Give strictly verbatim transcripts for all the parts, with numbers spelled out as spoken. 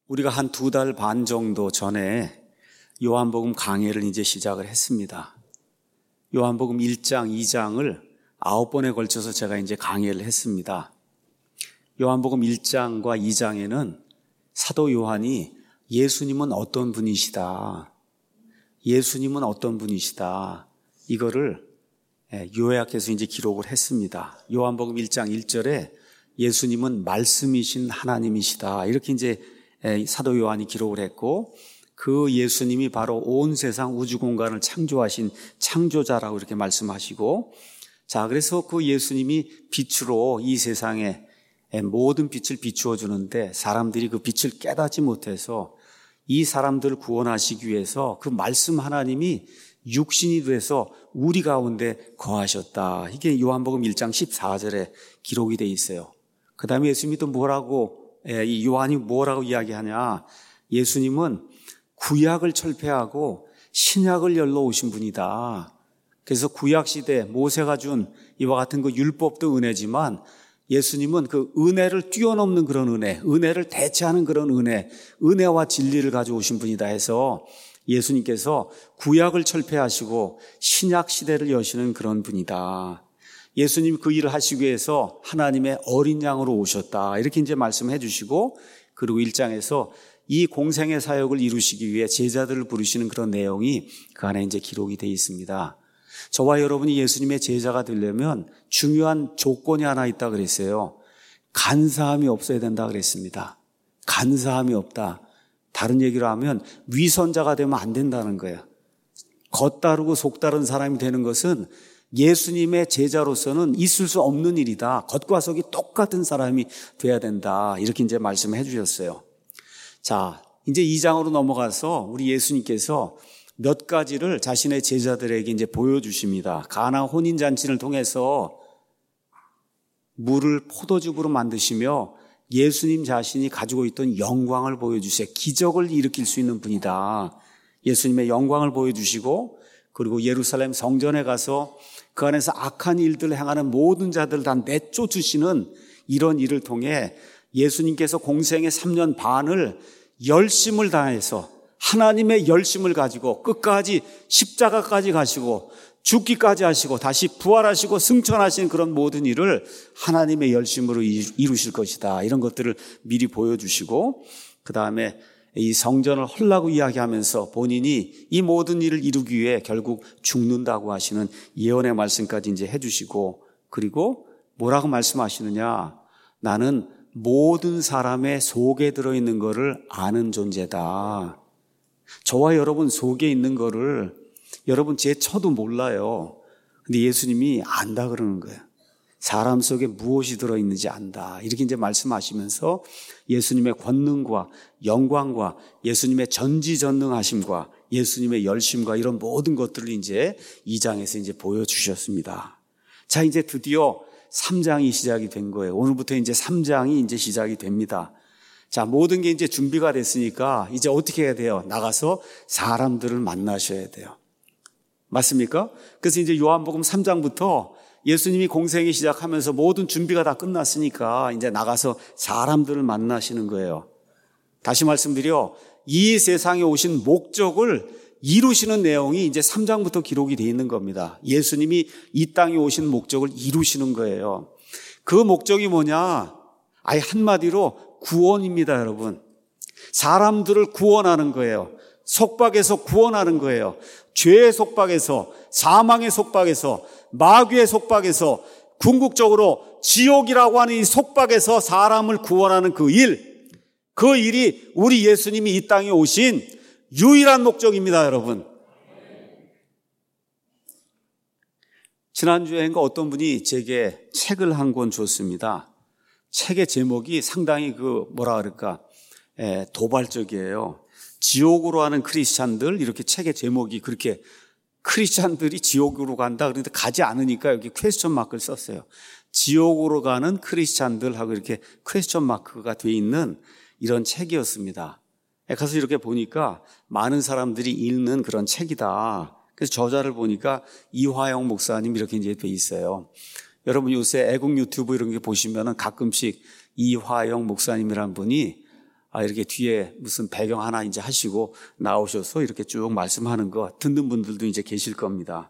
우리가 한 두 달 반 정도 전에 요한복음 강해를 이제 시작을 했습니다. 요한복음 일 장, 이 장을 아홉 번에 걸쳐서 제가 이제 강해를 했습니다. 요한복음 일 장과 이 장에는 사도 요한이 예수님은 어떤 분이시다, 예수님은 어떤 분이시다, 이거를 요약해서 이제 기록을 했습니다. 요한복음 일 장 일 절에 예수님은 말씀이신 하나님이시다, 이렇게 이제 사도 요한이 기록을 했고, 그 예수님이 바로 온 세상 우주 공간을 창조하신 창조자라고 이렇게 말씀하시고, 자, 그래서 그 예수님이 빛으로 이 세상에 모든 빛을 비추어 주는데 사람들이 그 빛을 깨닫지 못해서 이 사람들을 구원하시기 위해서 그 말씀 하나님이 육신이 돼서 우리 가운데 거하셨다. 이게 요한복음 일 장 십사 절에 기록이 돼 있어요. 그 다음에 예수님이 또 뭐라고, 이 요한이 뭐라고 이야기하냐, 예수님은 구약을 철폐하고 신약을 열러 오신 분이다. 그래서 구약 시대 모세가 준 이와 같은 그 율법도 은혜지만 예수님은 그 은혜를 뛰어넘는 그런 은혜, 은혜를 대체하는 그런 은혜, 은혜와 진리를 가져오신 분이다 해서 예수님께서 구약을 철폐하시고 신약 시대를 여시는 그런 분이다. 예수님 그 일을 하시기 위해서 하나님의 어린 양으로 오셨다, 이렇게 이제 말씀해 주시고, 그리고 일 장에서 이 공생의 사역을 이루시기 위해 제자들을 부르시는 그런 내용이 그 안에 이제 기록이 되어 있습니다. 저와 여러분이 예수님의 제자가 되려면 중요한 조건이 하나 있다 그랬어요. 간사함이 없어야 된다 그랬습니다. 간사함이 없다. 다른 얘기로 하면 위선자가 되면 안 된다는 거예요. 겉다르고 속다른 사람이 되는 것은 예수님의 제자로서는 있을 수 없는 일이다. 겉과 속이 똑같은 사람이 돼야 된다, 이렇게 이제 말씀해 주셨어요. 자, 이제 이 장으로 넘어가서 우리 예수님께서 몇 가지를 자신의 제자들에게 이제 보여주십니다. 가나 혼인잔치를 통해서 물을 포도즙으로 만드시며 예수님 자신이 가지고 있던 영광을 보여주세요. 기적을 일으킬 수 있는 분이다. 예수님의 영광을 보여주시고, 그리고 예루살렘 성전에 가서 그 안에서 악한 일들을 행하는 모든 자들을 다 내쫓으시는 이런 일을 통해 예수님께서 공생의 삼 년 반을 열심을 다해서 하나님의 열심을 가지고 끝까지 십자가까지 가시고 죽기까지 하시고 다시 부활하시고 승천하신 그런 모든 일을 하나님의 열심으로 이루실 것이다, 이런 것들을 미리 보여주시고, 그 다음에 이 성전을 헐라고 이야기하면서 본인이 이 모든 일을 이루기 위해 결국 죽는다고 하시는 예언의 말씀까지 이제 해주시고, 그리고 뭐라고 말씀하시느냐, 나는 모든 사람의 속에 들어있는 거를 아는 존재다. 저와 여러분 속에 있는 거를 여러분 제 처도 몰라요. 근데 예수님이 안다 그러는 거예요. 사람 속에 무엇이 들어있는지 안다, 이렇게 이제 말씀하시면서 예수님의 권능과 영광과 예수님의 전지전능하심과 예수님의 열심과 이런 모든 것들을 이제 이 장에서 이제 보여주셨습니다. 자, 이제 드디어 삼 장이 시작이 된 거예요. 오늘부터 이제 삼 장이 이제 시작이 됩니다. 자, 모든 게 이제 준비가 됐으니까 이제 어떻게 해야 돼요? 나가서 사람들을 만나셔야 돼요. 맞습니까? 그래서 이제 요한복음 삼 장부터 예수님이 공생이 시작하면서 모든 준비가 다 끝났으니까 이제 나가서 사람들을 만나시는 거예요. 다시 말씀드려, 이 세상에 오신 목적을 이루시는 내용이 이제 삼 장부터 기록이 되어 있는 겁니다. 예수님이 이 땅에 오신 목적을 이루시는 거예요. 그 목적이 뭐냐? 아예 한마디로 구원입니다, 여러분. 사람들을 구원하는 거예요. 속박에서 구원하는 거예요. 죄의 속박에서, 사망의 속박에서, 마귀의 속박에서, 궁극적으로 지옥이라고 하는 이 속박에서 사람을 구원하는 그 일, 그 일이 우리 예수님이 이 땅에 오신 유일한 목적입니다, 여러분. 지난주에인가 어떤 분이 제게 책을 한 권 줬습니다. 책의 제목이 상당히 그 뭐라 그럴까, 에, 도발적이에요. 지옥으로 가는 크리스찬들, 이렇게 책의 제목이 그렇게, 크리스찬들이 지옥으로 간다 그런데 가지 않으니까 여기 퀘스천 마크를 썼어요. 지옥으로 가는 크리스찬들 하고 이렇게 퀘스천 마크가 돼 있는 이런 책이었습니다. 가서 이렇게 보니까 많은 사람들이 읽는 그런 책이다. 그래서 저자를 보니까 이화영 목사님 이렇게 이제 돼 있어요. 여러분 요새 애국 유튜브 이런 게 보시면은 가끔씩 이화영 목사님이란 분이 아, 이렇게 뒤에 무슨 배경 하나 이제 하시고 나오셔서 이렇게 쭉 말씀하는 거 듣는 분들도 이제 계실 겁니다.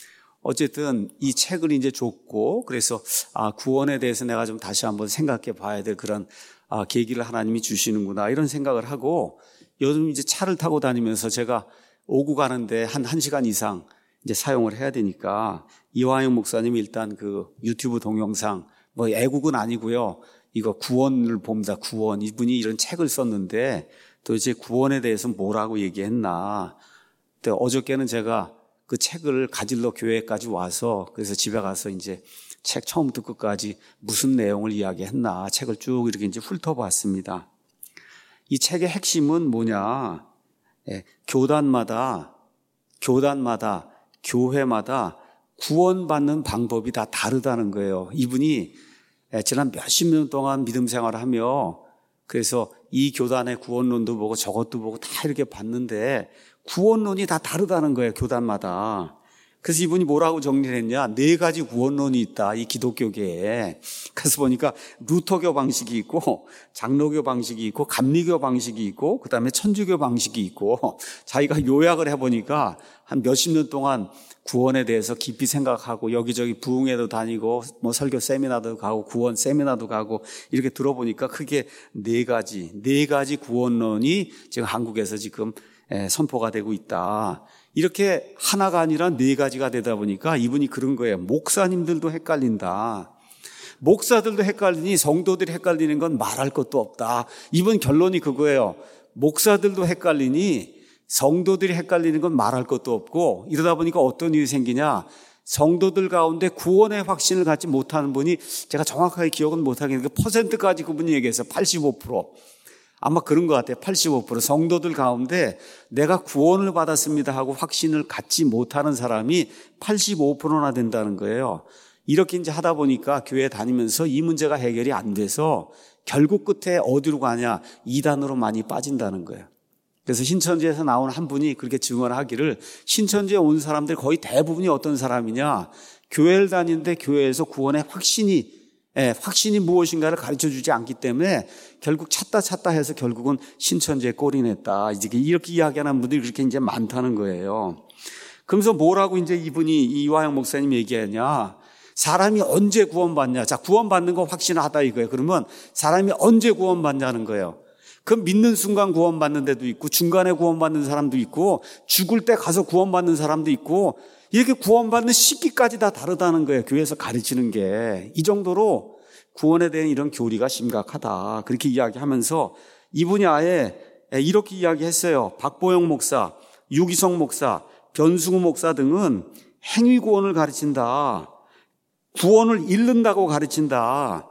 어쨌든 이 책을 이제 줬고, 그래서 아, 구원에 대해서 내가 좀 다시 한번 생각해 봐야 될 그런 아, 계기를 하나님이 주시는구나, 이런 생각을 하고, 요즘 이제 차를 타고 다니면서 제가 오고 가는데 한 1시간 이상 이제 사용을 해야 되니까, 이화영 목사님이 일단 그 유튜브 동영상, 뭐 애국은 아니고요, 이거 구원을 봅니다. 구원. 이분이 이런 책을 썼는데 도대체 구원에 대해서 뭐라고 얘기했나. 근데 어저께는 제가 그 책을 가지러 교회까지 와서, 그래서 집에 가서 이제 책 처음부터 끝까지 무슨 내용을 이야기했나 책을 쭉 이렇게 이제 훑어봤습니다. 이 책의 핵심은 뭐냐? 예, 교단마다, 교단마다, 교회마다 구원받는 방법이 다 다르다는 거예요. 이분이 지난 몇십 년 동안 믿음 생활을 하며, 그래서 이 교단의 구원론도 보고 저것도 보고 다 이렇게 봤는데 구원론이 다 다르다는 거예요, 교단마다. 그래서 이분이 뭐라고 정리를 했냐? 네 가지 구원론이 있다, 이 기독교계에. 그래서 보니까 루터교 방식이 있고, 장로교 방식이 있고, 감리교 방식이 있고, 그 다음에 천주교 방식이 있고, 자기가 요약을 해보니까 한 몇십 년 동안 구원에 대해서 깊이 생각하고 여기저기 부흥회도 다니고 뭐 설교 세미나도 가고 구원 세미나도 가고 이렇게 들어보니까 크게 네 가지, 네 가지 구원론이 지금 한국에서 지금 선포가 되고 있다. 이렇게 하나가 아니라 네 가지가 되다 보니까 이분이 그런 거예요. 목사님들도 헷갈린다. 목사들도 헷갈리니 성도들이 헷갈리는 건 말할 것도 없다. 이분 결론이 그거예요. 목사들도 헷갈리니 성도들이 헷갈리는 건 말할 것도 없고, 이러다 보니까 어떤 일이 생기냐? 성도들 가운데 구원의 확신을 갖지 못하는 분이, 제가 정확하게 기억은 못하겠는데 퍼센트까지 그분이 얘기해서 팔십오 퍼센트, 아마 그런 것 같아요. 팔십오 퍼센트 성도들 가운데 내가 구원을 받았습니다 하고 확신을 갖지 못하는 사람이 팔십오 퍼센트나 된다는 거예요. 이렇게 이제 하다 보니까 교회 다니면서 이 문제가 해결이 안 돼서 결국 끝에 어디로 가냐? 이단으로 많이 빠진다는 거예요. 그래서 신천지에서 나온 한 분이 그렇게 증언하기를, 신천지에 온 사람들 거의 대부분이 어떤 사람이냐, 교회를 다니는데 교회에서 구원의 확신이, 예, 확신이 무엇인가를 가르쳐주지 않기 때문에 결국 찾다 찾다 해서 결국은 신천지에 꼴이 냈다, 이렇게 이야기하는 분들이 그렇게 이제 많다는 거예요. 그러면서 뭐라고 이제 이분이, 이화영 목사님 얘기하냐, 사람이 언제 구원받냐? 자, 구원받는 거 확신하다 이거예요. 그러면 사람이 언제 구원받냐는 거예요. 그 믿는 순간 구원받는 데도 있고, 중간에 구원받는 사람도 있고, 죽을 때 가서 구원받는 사람도 있고, 이렇게 구원받는 시기까지 다 다르다는 거예요. 교회에서 가르치는 게. 이 정도로 구원에 대한 이런 교리가 심각하다, 그렇게 이야기하면서 이분이 아예 이렇게 이야기했어요. 박보영 목사, 유기성 목사, 변승우 목사 등은 행위구원을 가르친다, 구원을 잃는다고 가르친다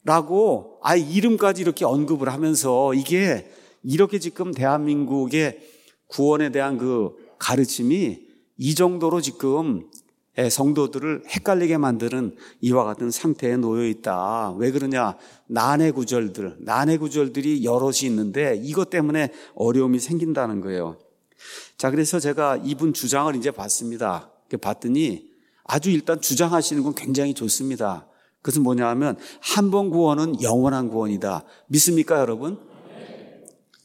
라고 아예 이름까지 이렇게 언급을 하면서, 이게 이렇게 지금 대한민국의 구원에 대한 그 가르침이 이 정도로 지금 성도들을 헷갈리게 만드는 이와 같은 상태에 놓여 있다. 왜 그러냐? 난해 구절들, 난해 구절들이 여럿이 있는데 이것 때문에 어려움이 생긴다는 거예요. 자, 그래서 제가 이분 주장을 이제 봤습니다. 봤더니 아주 일단 주장하시는 건 굉장히 좋습니다. 그것은 뭐냐 하면, 한 번 구원은 영원한 구원이다. 믿습니까, 여러분? 네.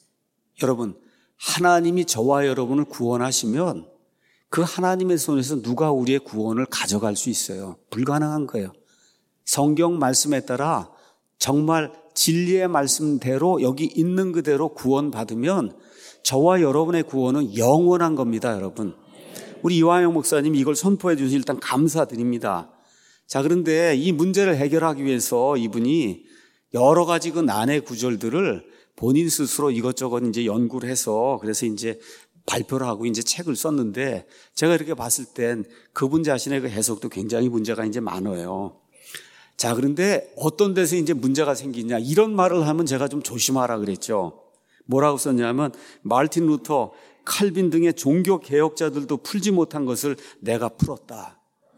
여러분, 하나님이 저와 여러분을 구원하시면 그 하나님의 손에서 누가 우리의 구원을 가져갈 수 있어요? 불가능한 거예요. 성경 말씀에 따라 정말 진리의 말씀대로 여기 있는 그대로 구원받으면 저와 여러분의 구원은 영원한 겁니다, 여러분. 우리 이화영 목사님이 이걸 선포해 주셔서 일단 감사드립니다. 자, 그런데 이 문제를 해결하기 위해서 이분이 여러 가지 그 난해 구절들을 본인 스스로 이것저것 이제 연구를 해서, 그래서 이제 발표를 하고 이제 책을 썼는데, 제가 이렇게 봤을 땐 그분 자신의 그 해석도 굉장히 문제가 이제 많아요. 자, 그런데 어떤 데서 이제 문제가 생기냐, 이런 말을 하면 제가 좀 조심하라 그랬죠. 뭐라고 썼냐면, 마르틴 루터, 칼빈 등의 종교 개혁자들도 풀지 못한 것을 내가 풀었다.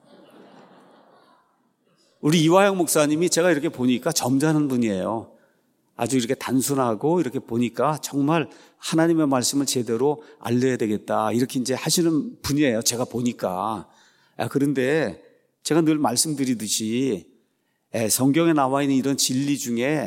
우리 이화영 목사님이 제가 이렇게 보니까 점잖은 분이에요. 아주 이렇게 단순하고, 이렇게 보니까 정말 하나님의 말씀을 제대로 알려야 되겠다, 이렇게 이제 하시는 분이에요, 제가 보니까. 그런데 제가 늘 말씀드리듯이 성경에 나와 있는 이런 진리 중에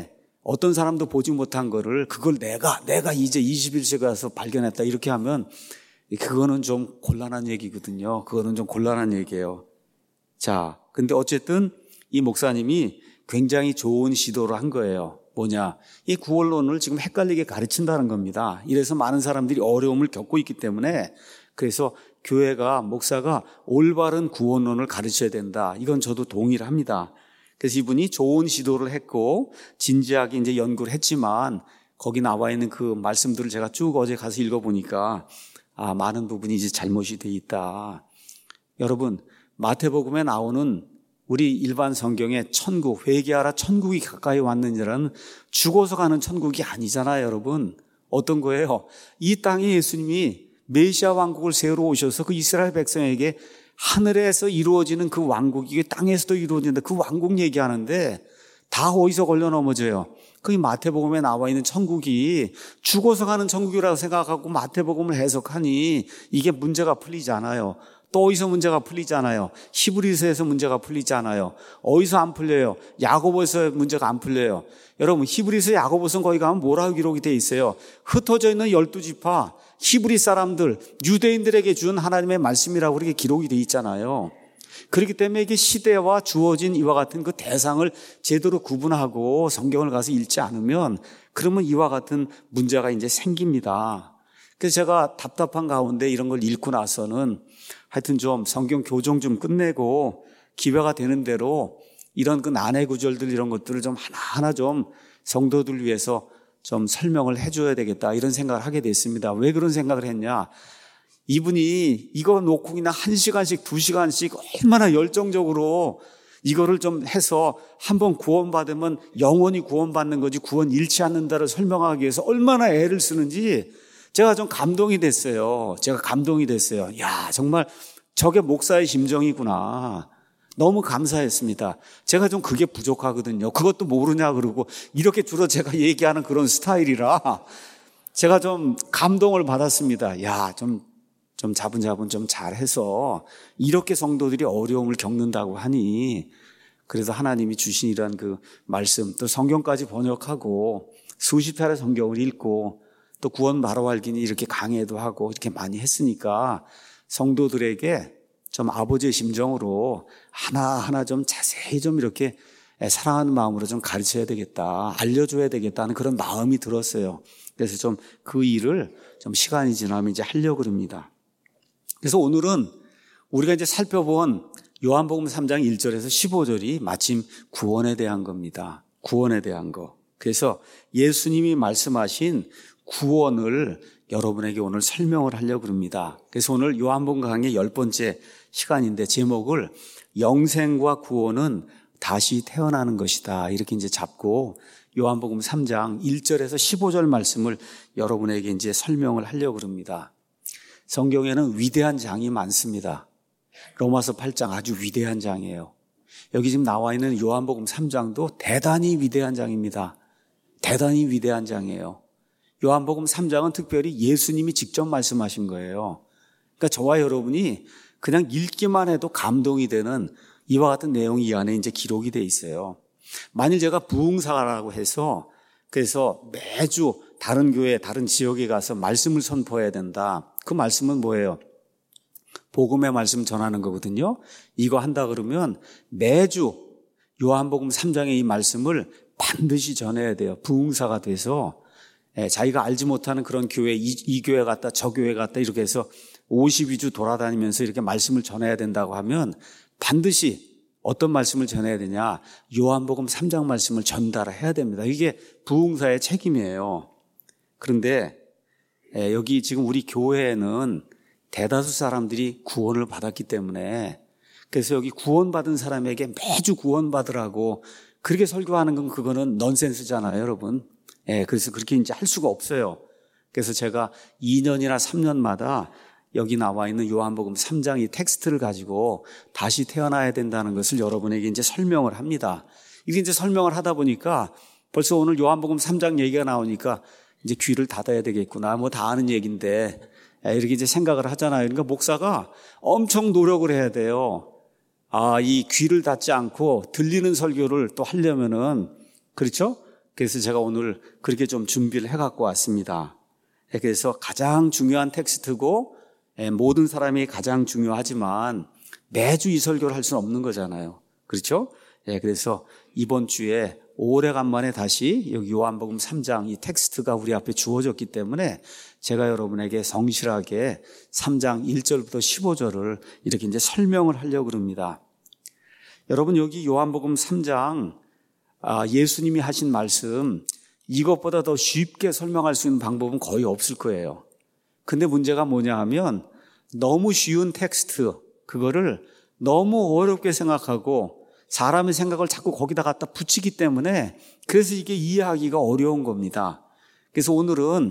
어떤 사람도 보지 못한 거를 그걸 내가 내가 이제 이십일 세기 와서 발견했다 이렇게 하면 그거는 좀 곤란한 얘기거든요. 그거는 좀 곤란한 얘기예요. 자, 근데 어쨌든 이 목사님이 굉장히 좋은 시도를 한 거예요. 뭐냐? 이 구원론을 지금 헷갈리게 가르친다는 겁니다. 이래서 많은 사람들이 어려움을 겪고 있기 때문에 그래서 교회가, 목사가 올바른 구원론을 가르쳐야 된다. 이건 저도 동의를 합니다. 그래서 이분이 좋은 시도를 했고 진지하게 이제 연구를 했지만 거기 나와 있는 그 말씀들을 제가 쭉 어제 가서 읽어보니까 아, 많은 부분이 이제 잘못이 돼 있다. 여러분, 마태복음에 나오는 우리 일반 성경의 천국, 회개하라 천국이 가까이 왔느니라는 죽어서 가는 천국이 아니잖아요, 여러분. 어떤 거예요? 이 땅에 예수님이 메시아 왕국을 세우러 오셔서 그 이스라엘 백성에게 하늘에서 이루어지는 그 왕국이 땅에서도 이루어진다. 그 왕국 얘기하는데 다 어디서 걸려 넘어져요? 그 마태복음에 나와 있는 천국이 죽어서 가는 천국이라고 생각하고 마태복음을 해석하니 이게 문제가 풀리지 않아요. 또 어디서 문제가 풀리지 않아요. 히브리서에서 문제가 풀리지 않아요. 어디서 안 풀려요? 야고보서 문제가 안 풀려요. 여러분, 히브리서 야고보서 거기 가면 뭐라고 기록이 돼 있어요? 흩어져 있는 열두 지파, 히브리 사람들, 유대인들에게 준 하나님의 말씀이라고 그렇게 기록이 돼 있잖아요. 그렇기 때문에 이게 시대와 주어진 이와 같은 그 대상을 제대로 구분하고 성경을 가서 읽지 않으면 그러면 이와 같은 문제가 이제 생깁니다. 그래서 제가 답답한 가운데 이런 걸 읽고 나서는 하여튼 좀 성경 교정 좀 끝내고 기회가 되는 대로 이런 그 난해 구절들 이런 것들을 좀 하나하나 좀 성도들 위해서 좀 설명을 해줘야 되겠다 이런 생각을 하게 됐습니다. 왜 그런 생각을 했냐? 이분이 이거 놓고 그냥 한 시간씩 두 시간씩 얼마나 열정적으로 이거를 좀 해서 한번 구원받으면 영원히 구원받는 거지 구원 잃지 않는다를 설명하기 위해서 얼마나 애를 쓰는지 제가 좀 감동이 됐어요. 제가 감동이 됐어요. 야, 정말 저게 목사의 심정이구나. 너무 감사했습니다. 제가 좀 그게 부족하거든요. 그것도 모르냐 그러고 이렇게 주로 제가 얘기하는 그런 스타일이라 제가 좀 감동을 받았습니다. 야, 좀, 좀 자분자분 좀 잘해서 이렇게 성도들이 어려움을 겪는다고 하니 그래서 하나님이 주신 이런 그 말씀 또 성경까지 번역하고 수십 차례 성경을 읽고 또 구원 바로 알기니 이렇게 강해도 하고 이렇게 많이 했으니까 성도들에게 좀 아버지의 심정으로 하나하나 좀 자세히 좀 이렇게 사랑하는 마음으로 좀 가르쳐야 되겠다, 알려줘야 되겠다는 그런 마음이 들었어요. 그래서 좀 그 일을 좀 시간이 지나면 이제 하려고 합니다. 그래서 오늘은 우리가 이제 살펴본 요한복음 삼 장 일 절에서 십오 절이 마침 구원에 대한 겁니다. 구원에 대한 거. 그래서 예수님이 말씀하신 구원을 여러분에게 오늘 설명을 하려고 합니다. 그래서 오늘 요한복음 강의 열 번째 시간인데 제목을 영생과 구원은 다시 태어나는 것이다. 이렇게 이제 잡고 요한복음 삼 장 일 절에서 십오 절 말씀을 여러분에게 이제 설명을 하려고 합니다. 성경에는 위대한 장이 많습니다. 로마서 팔 장 아주 위대한 장이에요. 여기 지금 나와 있는 요한복음 삼 장도 대단히 위대한 장입니다. 대단히 위대한 장이에요. 요한복음 삼 장은 특별히 예수님이 직접 말씀하신 거예요. 그러니까 저와 여러분이 그냥 읽기만 해도 감동이 되는 이와 같은 내용이 이 안에 이제 기록이 돼 있어요. 만일 제가 부흥사라고 해서 그래서 매주 다른 교회, 다른 지역에 가서 말씀을 선포해야 된다. 그 말씀은 뭐예요? 복음의 말씀 전하는 거거든요. 이거 한다 그러면 매주 요한복음 삼 장의 이 말씀을 반드시 전해야 돼요. 부흥사가 돼서 자기가 알지 못하는 그런 교회, 이, 이 교회 갔다 저 교회 갔다 이렇게 해서 오십이 주 돌아다니면서 이렇게 말씀을 전해야 된다고 하면 반드시 어떤 말씀을 전해야 되냐? 요한복음 삼 장 말씀을 전달해야 됩니다. 이게 부흥사의 책임이에요. 그런데 여기 지금 우리 교회에는 대다수 사람들이 구원을 받았기 때문에 그래서 여기 구원받은 사람에게 매주 구원받으라고 그렇게 설교하는 건 그거는 넌센스잖아요, 여러분. 예, 그래서 그렇게 이제 할 수가 없어요. 그래서 제가 이 년이나 삼 년마다 여기 나와 있는 요한복음 삼 장 이 텍스트를 가지고 다시 태어나야 된다는 것을 여러분에게 이제 설명을 합니다. 이게 이제 설명을 하다 보니까 벌써 오늘 요한복음 삼 장 얘기가 나오니까 이제 귀를 닫아야 되겠구나. 뭐 다 아는 얘기인데 이렇게 이제 생각을 하잖아요. 그러니까 목사가 엄청 노력을 해야 돼요. 아, 이 귀를 닫지 않고 들리는 설교를 또 하려면은 그렇죠? 그래서 제가 오늘 그렇게 좀 준비를 해갖고 왔습니다. 그래서 가장 중요한 텍스트고 모든 사람이 가장 중요하지만 매주 이 설교를 할 수는 없는 거잖아요. 그렇죠? 그래서 이번 주에 오래간만에 다시 여기 요한복음 삼 장 이 텍스트가 우리 앞에 주어졌기 때문에 제가 여러분에게 성실하게 삼 장 일 절부터 십오 절을 이렇게 이제 설명을 하려고 합니다. 여러분 여기 요한복음 삼 장 예수님이 하신 말씀 이것보다 더 쉽게 설명할 수 있는 방법은 거의 없을 거예요. 근데 문제가 뭐냐 하면 너무 쉬운 텍스트 그거를 너무 어렵게 생각하고 사람의 생각을 자꾸 거기다 갖다 붙이기 때문에 그래서 이게 이해하기가 어려운 겁니다. 그래서 오늘은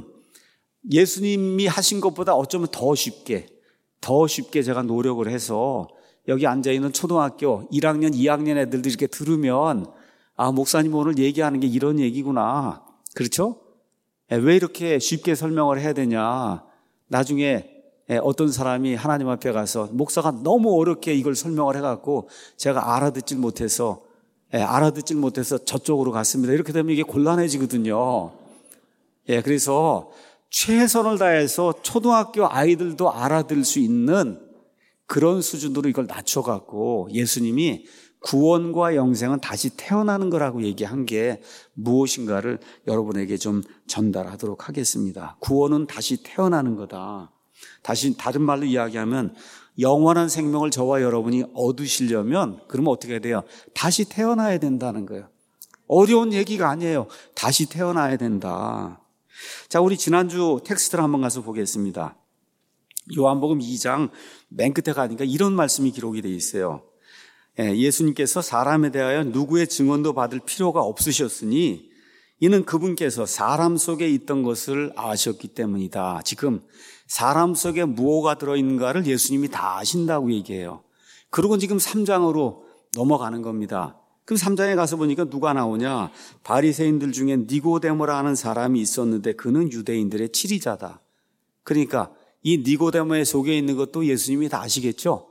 예수님이 하신 것보다 어쩌면 더 쉽게 더 쉽게 제가 노력을 해서 여기 앉아있는 초등학교 일 학년, 이 학년 애들도 이렇게 들으면 아 목사님 오늘 얘기하는 게 이런 얘기구나. 그렇죠? 왜 이렇게 쉽게 설명을 해야 되냐. 나중에 어떤 사람이 하나님 앞에 가서 목사가 너무 어렵게 이걸 설명을 해갖고 제가 알아듣질 못해서 알아듣질 못해서 저쪽으로 갔습니다. 이렇게 되면 이게 곤란해지거든요. 예, 그래서 최선을 다해서 초등학교 아이들도 알아들을 수 있는 그런 수준으로 이걸 낮춰갖고 예수님이 구원과 영생은 다시 태어나는 거라고 얘기한 게 무엇인가를 여러분에게 좀 전달하도록 하겠습니다. 구원은 다시 태어나는 거다. 다시 다른 말로 이야기하면 영원한 생명을 저와 여러분이 얻으시려면 그러면 어떻게 해야 돼요? 다시 태어나야 된다는 거예요. 어려운 얘기가 아니에요. 다시 태어나야 된다. 자, 우리 지난주 텍스트를 한번 가서 보겠습니다. 요한복음 이 장 맨 끝에 가니까 이런 말씀이 기록이 되어 있어요. 예수님께서 사람에 대하여 누구의 증언도 받을 필요가 없으셨으니 이는 그분께서 사람 속에 있던 것을 아셨기 때문이다. 지금 사람 속에 무엇가 들어있는가를 예수님이 다 아신다고 얘기해요. 그리고 지금 삼 장으로 넘어가는 겁니다. 그럼 삼 장에 가서 보니까 누가 나오냐? 바리새인들 중에 니고데모라 하는 사람이 있었는데 그는 유대인들의 치리자다. 그러니까 이 니고데모에 속에 있는 것도 예수님이 다 아시겠죠?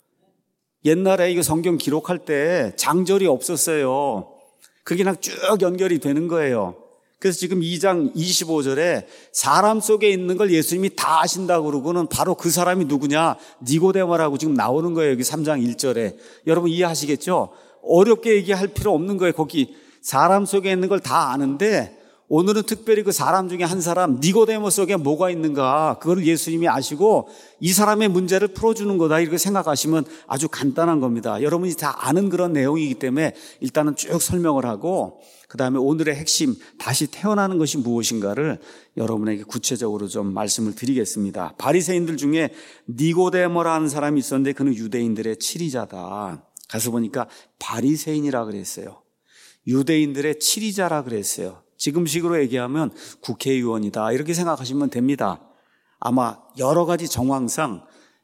옛날에 이거 성경 기록할 때 장절이 없었어요. 그게 그냥 쭉 연결이 되는 거예요. 그래서 지금 이 장 이십오 절에 사람 속에 있는 걸 예수님이 다 아신다고 그러고는 바로 그 사람이 누구냐? 니고데모라고 지금 나오는 거예요. 여기 삼 장 일 절에. 여러분 이해하시겠죠? 어렵게 얘기할 필요 없는 거예요. 거기 사람 속에 있는 걸 다 아는데 오늘은 특별히 그 사람 중에 한 사람 니고데모 속에 뭐가 있는가 그걸 예수님이 아시고 이 사람의 문제를 풀어주는 거다 이렇게 생각하시면 아주 간단한 겁니다. 여러분이 다 아는 그런 내용이기 때문에 일단은 쭉 설명을 하고 그 다음에 오늘의 핵심 다시 태어나는 것이 무엇인가를 여러분에게 구체적으로 좀 말씀을 드리겠습니다. 바리새인들 중에 니고데모라는 사람이 있었는데 그는 유대인들의 치리자다. 가서 보니까 바리새인이라 그랬어요. 유대인들의 치리자라 그랬어요. 지금식으로 얘기하면 국회의원이다 이렇게 생각하시면 됩니다. 아마 여러 가지 정황상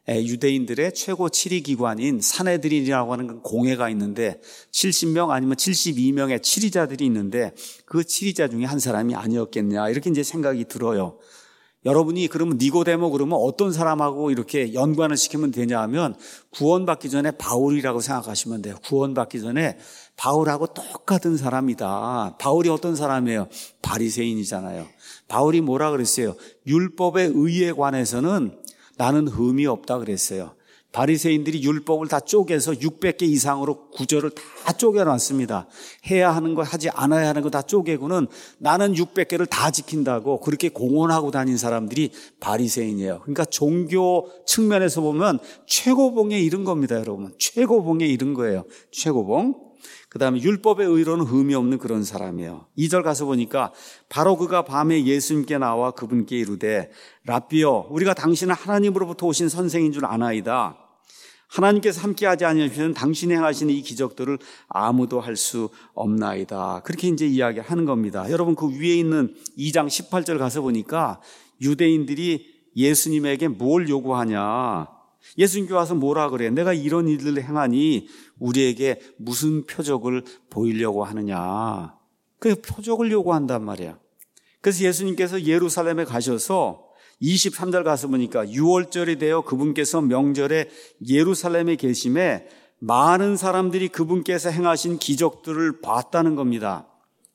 유대인들의 최고 치리기관인 산헤드린이라고 하는 공회가 있는데 칠십 명 아니면 칠십이 명의 치리자들이 있는데 그 치리자 중에 한 사람이 아니었겠냐 이렇게 이제 생각이 들어요. 여러분이 그러면 니고데모 그러면 어떤 사람하고 이렇게 연관을 시키면 되냐 하면 구원받기 전에 바울이라고 생각하시면 돼요. 구원받기 전에 바울하고 똑같은 사람이다. 바울이 어떤 사람이에요? 바리새인이잖아요. 바울이 뭐라 그랬어요? 율법의 의에 관해서는 나는 흠이 없다 그랬어요. 바리새인들이 율법을 다 쪼개서 육백 개 이상으로 구절을 다 쪼개놨습니다. 해야 하는 거 하지 않아야 하는 거 다 쪼개고는 나는 육백 개를 다 지킨다고 그렇게 공언하고 다닌 사람들이 바리새인이에요. 그러니까 종교 측면에서 보면 최고봉에 이른 겁니다, 여러분. 최고봉에 이른 거예요. 최고봉. 그 다음에 율법의 의로는 흠이 없는 그런 사람이에요. 이 절 가서 보니까 바로 그가 밤에 예수님께 나와 그분께 이르되 랍비여 우리가 당신은 하나님으로부터 오신 선생인 줄 아나이다. 하나님께서 함께하지 아니하시면 당신이 행하시는 이 기적들을 아무도 할 수 없나이다. 그렇게 이제 이야기하는 겁니다. 여러분 그 위에 있는 이 장 십팔 절 가서 보니까 유대인들이 예수님에게 뭘 요구하냐. 예수님께 와서 뭐라 그래? 내가 이런 일들을 행하니 우리에게 무슨 표적을 보이려고 하느냐. 그 표적을 요구한단 말이야. 그래서 예수님께서 예루살렘에 가셔서 이십삼 절 가서 보니까 유월절이 되어 그분께서 명절에 예루살렘에 계심에 많은 사람들이 그분께서 행하신 기적들을 봤다는 겁니다.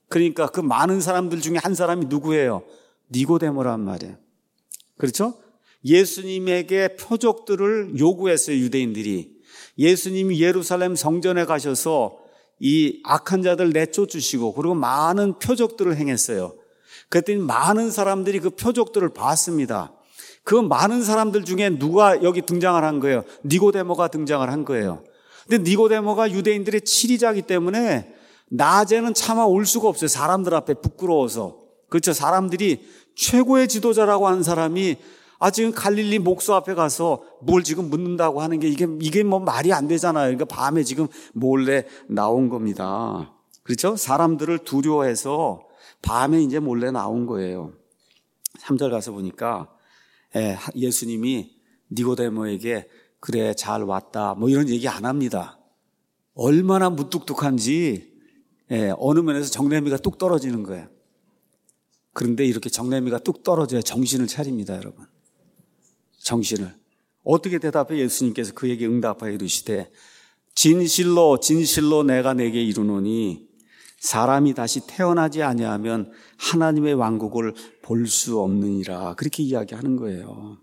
그러니까 그 많은 사람들 중에 한 사람이 누구예요? 니고데모란 말이에요. 그렇죠? 예수님에게 표적들을 요구했어요, 유대인들이. 예수님이 예루살렘 성전에 가셔서 이 악한 자들 내쫓으시고 그리고 많은 표적들을 행했어요. 그랬더니 많은 사람들이 그 표적들을 봤습니다. 그 많은 사람들 중에 누가 여기 등장을 한 거예요? 니고데모가 등장을 한 거예요. 근데 니고데모가 유대인들의 치리자이기 때문에 낮에는 차마 올 수가 없어요. 사람들 앞에 부끄러워서. 그렇죠. 사람들이 최고의 지도자라고 하는 사람이 아, 지금 갈릴리 목소 앞에 가서 뭘 지금 묻는다고 하는 게 이게, 이게 뭐 말이 안 되잖아요. 그러니까 밤에 지금 몰래 나온 겁니다. 그렇죠? 사람들을 두려워해서 밤에 이제 몰래 나온 거예요. 삼 절 가서 보니까 예, 예수님이 니고데모에게 그래, 잘 왔다. 뭐 이런 얘기 안 합니다. 얼마나 무뚝뚝한지, 예, 어느 면에서 정내미가 뚝 떨어지는 거예요. 그런데 이렇게 정내미가 뚝 떨어져야 정신을 차립니다, 여러분. 정신을. 어떻게 대답해? 예수님께서 그에게 응답하여 이르시되 진실로 진실로 내가 내게 이르노니 사람이 다시 태어나지 아니하면 하나님의 왕국을 볼 수 없느니라. 그렇게 이야기하는 거예요.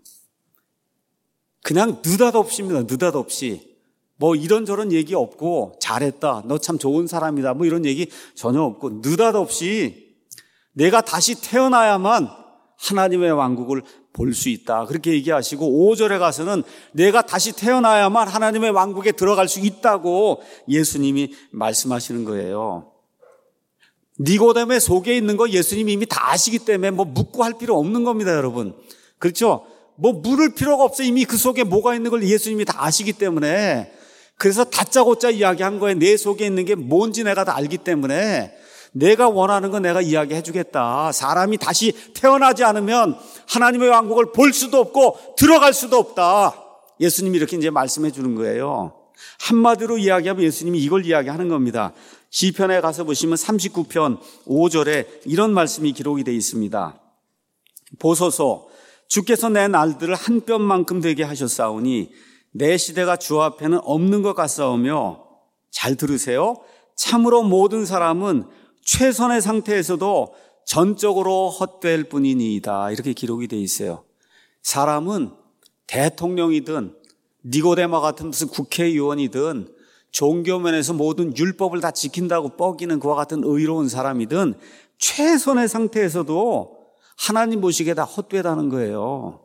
그냥 느닷없이입니다. 느닷없이. 뭐 이런저런 얘기 없고 잘했다. 너 참 좋은 사람이다. 뭐 이런 얘기 전혀 없고 느닷없이 내가 다시 태어나야만 하나님의 왕국을 볼 수 있다. 그렇게 얘기하시고 오 절에 가서는 내가 다시 태어나야만 하나님의 왕국에 들어갈 수 있다고 예수님이 말씀하시는 거예요. 니고데모의 속에 있는 거 예수님이 이미 다 아시기 때문에 뭐 묻고 할 필요 없는 겁니다, 여러분. 그렇죠? 뭐 물을 필요가 없어요. 이미 그 속에 뭐가 있는 걸 예수님이 다 아시기 때문에. 그래서 다짜고짜 이야기한 거예요. 내 속에 있는 게 뭔지 내가 다 알기 때문에 내가 원하는 거 내가 이야기해 주겠다. 사람이 다시 태어나지 않으면 하나님의 왕국을 볼 수도 없고 들어갈 수도 없다. 예수님이 이렇게 이제 말씀해 주는 거예요. 한마디로 이야기하면 예수님이 이걸 이야기하는 겁니다. 시편에 가서 보시면 삼십구 편 오 절에 이런 말씀이 기록이 되어 있습니다. 보소서 주께서 내 날들을 한 뼘만큼 되게 하셨사오니 내 시대가 주 앞에는 없는 것 같사오며 잘 들으세요. 참으로 모든 사람은 최선의 상태에서도 전적으로 헛될 뿐이니이다. 이렇게 기록이 되어 있어요. 사람은 대통령이든 니고데모 같은 무슨 국회의원이든 종교 면에서 모든 율법을 다 지킨다고 뻐기는 그와 같은 의로운 사람이든 최선의 상태에서도 하나님 보시기에 다 헛되다는 거예요.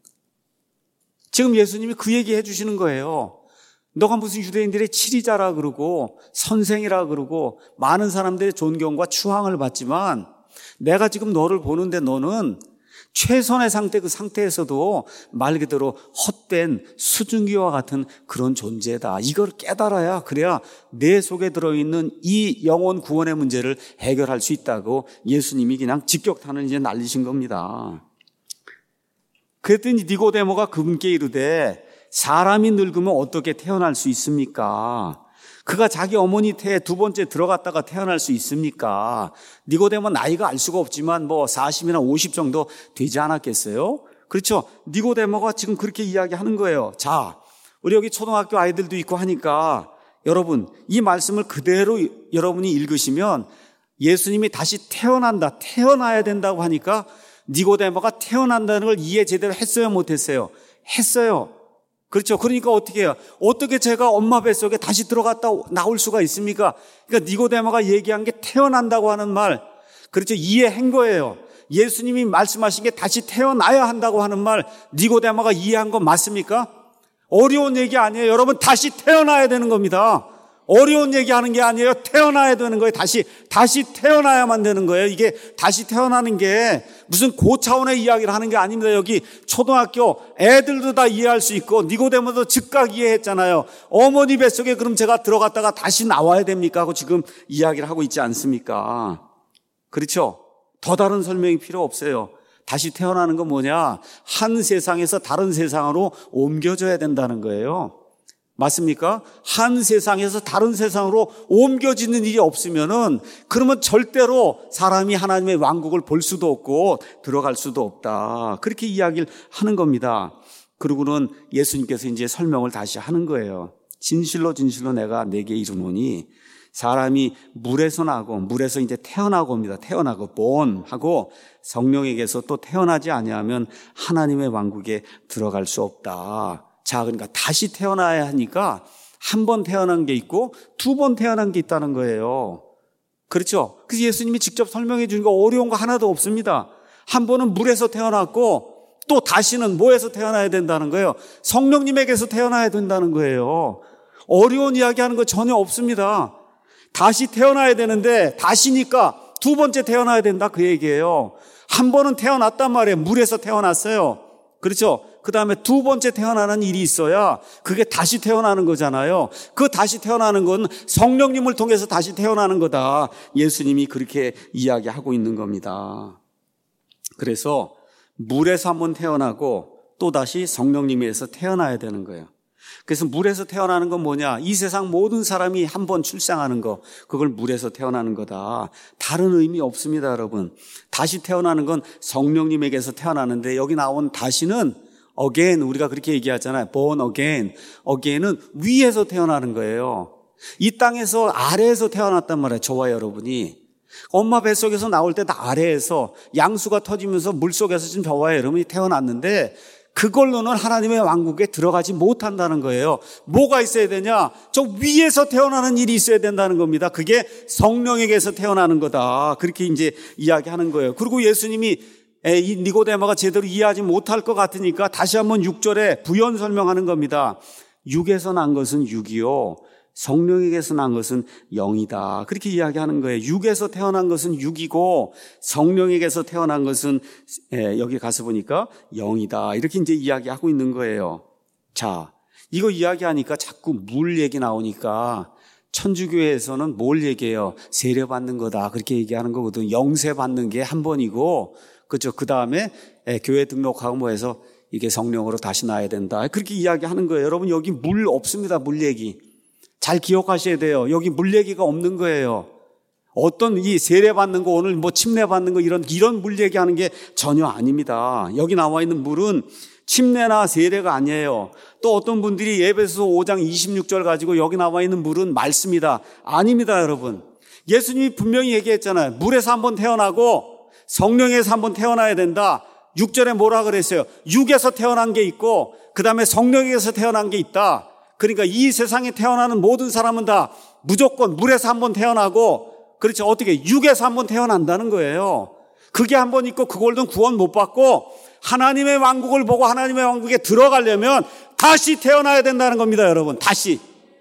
지금 예수님이 그 얘기 해주시는 거예요. 너가 무슨 유대인들의 치리자라 그러고 선생이라 그러고 많은 사람들의 존경과 추앙을 받지만 내가 지금 너를 보는데 너는 최선의 상태 그 상태에서도 말 그대로 헛된 수증기와 같은 그런 존재다. 이걸 깨달아야 그래야 내 속에 들어있는 이 영혼 구원의 문제를 해결할 수 있다고 예수님이 그냥 직격탄을 이제 날리신 겁니다. 그랬더니 니고데모가 그분께 이르되 사람이 늙으면 어떻게 태어날 수 있습니까? 그가 자기 어머니 태에 두 번째 들어갔다가 태어날 수 있습니까? 니고데모 나이가 알 수가 없지만 뭐 사십이나 오십 정도 되지 않았겠어요? 그렇죠? 니고데모가 지금 그렇게 이야기하는 거예요. 자, 우리 여기 초등학교 아이들도 있고 하니까 여러분 이 말씀을 그대로 여러분이 읽으시면 예수님이 다시 태어난다, 태어나야 된다고 하니까 니고데모가 태어난다는 걸 이해 제대로 했어요, 못했어요? 했어요. 그렇죠. 그러니까 어떻게 해요? 어떻게 제가 엄마 뱃속에 다시 들어갔다 나올 수가 있습니까? 그러니까 니고데모가 얘기한 게 태어난다고 하는 말, 그렇죠. 이해한 거예요. 예수님이 말씀하신 게 다시 태어나야 한다고 하는 말, 니고데모가 이해한 거 맞습니까? 어려운 얘기 아니에요. 여러분 다시 태어나야 되는 겁니다. 어려운 얘기하는 게 아니에요. 태어나야 되는 거예요. 다시 다시 태어나야만 되는 거예요. 이게 다시 태어나는 게 무슨 고차원의 이야기를 하는 게 아닙니다. 여기 초등학교 애들도 다 이해할 수 있고 니고데모도 즉각 이해했잖아요. 어머니 뱃속에 그럼 제가 들어갔다가 다시 나와야 됩니까? 하고 지금 이야기를 하고 있지 않습니까? 그렇죠? 더 다른 설명이 필요 없어요. 다시 태어나는 건 뭐냐? 한 세상에서 다른 세상으로 옮겨져야 된다는 거예요. 맞습니까? 한 세상에서 다른 세상으로 옮겨지는 일이 없으면은 그러면 절대로 사람이 하나님의 왕국을 볼 수도 없고 들어갈 수도 없다. 그렇게 이야기를 하는 겁니다. 그러고는 예수님께서 이제 설명을 다시 하는 거예요. 진실로 진실로 내가 내게 이르노니 사람이 물에서 나고 물에서 이제 태어나고 옵니다. 태어나고 born 하고 성령에게서 또 태어나지 아니하면 하나님의 왕국에 들어갈 수 없다. 자, 그러니까 다시 태어나야 하니까 한 번 태어난 게 있고 두 번 태어난 게 있다는 거예요. 그렇죠? 그래서 예수님이 직접 설명해 주는 거 어려운 거 하나도 없습니다. 한 번은 물에서 태어났고 또 다시는 뭐에서 태어나야 된다는 거예요? 성령님에게서 태어나야 된다는 거예요. 어려운 이야기하는 거 전혀 없습니다. 다시 태어나야 되는데 다시니까 두 번째 태어나야 된다 그 얘기예요. 한 번은 태어났단 말이에요. 물에서 태어났어요. 그렇죠? 그 다음에 두 번째 태어나는 일이 있어야 그게 다시 태어나는 거잖아요. 그 다시 태어나는 건 성령님을 통해서 다시 태어나는 거다. 예수님이 그렇게 이야기하고 있는 겁니다. 그래서 물에서 한번 태어나고 또다시 성령님에서 태어나야 되는 거예요. 그래서 물에서 태어나는 건 뭐냐? 이 세상 모든 사람이 한 번 출생하는 거, 그걸 물에서 태어나는 거다. 다른 의미 없습니다, 여러분. 다시 태어나는 건 성령님에게서 태어나는데 여기 나온 다시는 again, 우리가 그렇게 얘기하잖아요. born again. again은 위에서 태어나는 거예요. 이 땅에서 아래에서 태어났단 말이에요. 저와 여러분이. 엄마 뱃속에서 나올 때 다 아래에서 양수가 터지면서 물속에서 지금 저와 여러분이 태어났는데 그걸로는 하나님의 왕국에 들어가지 못한다는 거예요. 뭐가 있어야 되냐? 저 위에서 태어나는 일이 있어야 된다는 겁니다. 그게 성령에게서 태어나는 거다. 그렇게 이제 이야기하는 거예요. 그리고 예수님이 이 니고데모가 제대로 이해하지 못할 것 같으니까 다시 한번 육 절에 부연 설명하는 겁니다. 육에서 난 것은 육이요 성령에게서 난 것은 영이다. 그렇게 이야기하는 거예요. 육에서 태어난 것은 육이고 성령에게서 태어난 것은 여기 가서 보니까 영이다. 이렇게 이제 이야기하고 있는 거예요. 자, 이거 이야기하니까 자꾸 물 얘기 나오니까 천주교회에서는 뭘 얘기해요? 세례받는 거다. 그렇게 얘기하는 거거든. 영세 받는 게 한 번이고, 그렇죠. 그 다음에 교회 등록하고 뭐 해서 이게 성령으로 다시 나야 된다. 그렇게 이야기하는 거예요. 여러분 여기 물 없습니다. 물 얘기. 잘 기억하셔야 돼요. 여기 물 얘기가 없는 거예요. 어떤 이 세례 받는 거 오늘 뭐 침례 받는 거 이런 이런 물 얘기하는 게 전혀 아닙니다. 여기 나와 있는 물은 침례나 세례가 아니에요. 또 어떤 분들이 에베소서 오 장 이십육 절 가지고 여기 나와 있는 물은 말씀이다. 아닙니다, 여러분. 예수님이 분명히 얘기했잖아요. 물에서 한번 태어나고 성령에서 한번 태어나야 된다. 육 절에 뭐라 그랬어요? 육에서 태어난 게 있고 그 다음에 성령에서 태어난 게 있다. 그러니까 이 세상에 태어나는 모든 사람은 다 무조건 물에서 한번 태어나고, 그렇죠. 어떻게 육에서 한번 태어난다는 거예요. 그게 한 번 있고 그걸로 구원 못 받고 하나님의 왕국을 보고 하나님의 왕국에 들어가려면 다시 태어나야 된다는 겁니다, 여러분. 다시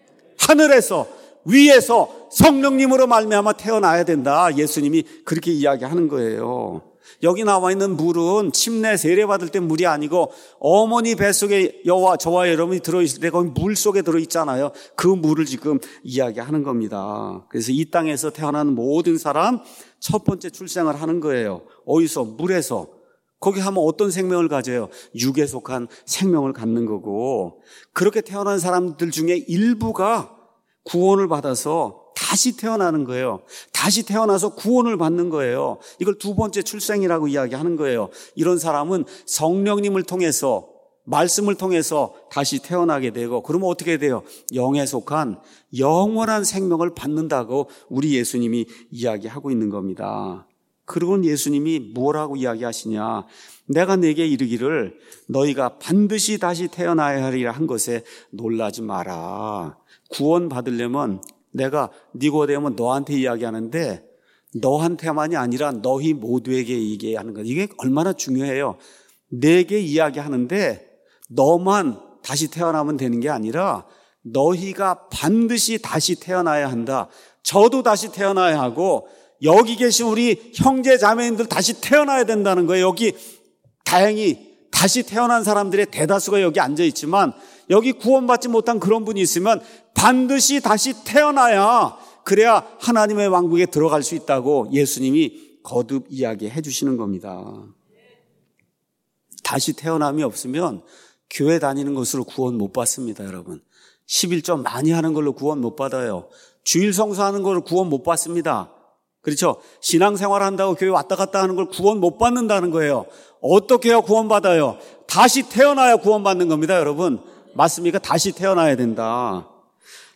하늘에서 위에서 성령님으로 말미암아 태어나야 된다. 예수님이 그렇게 이야기하는 거예요. 여기 나와 있는 물은 침례 세례 받을 때 물이 아니고 어머니 뱃속에 여와 저와 여러분이 들어있을 때 거기 물 속에 들어있잖아요. 그 물을 지금 이야기하는 겁니다. 그래서 이 땅에서 태어나는 모든 사람 첫 번째 출생을 하는 거예요. 어디서? 물에서. 거기 하면 어떤 생명을 가져요? 육에 속한 생명을 갖는 거고, 그렇게 태어난 사람들 중에 일부가 구원을 받아서 다시 태어나는 거예요. 다시 태어나서 구원을 받는 거예요. 이걸 두 번째 출생이라고 이야기하는 거예요. 이런 사람은 성령님을 통해서, 말씀을 통해서 다시 태어나게 되고, 그러면 어떻게 돼요? 영에 속한 영원한 생명을 받는다고 우리 예수님이 이야기하고 있는 겁니다. 그리고 예수님이 뭐라고 이야기하시냐? 내가 네게 이르기를 너희가 반드시 다시 태어나야 하리라 한 것에 놀라지 마라. 구원 받으려면 내가 니고데모 너한테 이야기하는데 너한테만이 아니라 너희 모두에게 얘기하는 것. 이게 얼마나 중요해요. 내게 이야기하는데 너만 다시 태어나면 되는 게 아니라 너희가 반드시 다시 태어나야 한다. 저도 다시 태어나야 하고 여기 계신 우리 형제 자매님들 다시 태어나야 된다는 거예요. 여기 다행히 다시 태어난 사람들의 대다수가 여기 앉아 있지만 여기 구원받지 못한 그런 분이 있으면 반드시 다시 태어나야 그래야 하나님의 왕국에 들어갈 수 있다고 예수님이 거듭 이야기해 주시는 겁니다. 다시 태어남이 없으면 교회 다니는 것으로 구원 못 받습니다, 여러분. 십일 조 많이 하는 걸로 구원 못 받아요. 주일 성수하는 걸로 구원 못 받습니다. 그렇죠? 신앙생활 한다고 교회 왔다 갔다 하는 걸 구원 못 받는다는 거예요. 어떻게 해야 구원 받아요? 다시 태어나야 구원 받는 겁니다, 여러분. 맞습니까? 다시 태어나야 된다.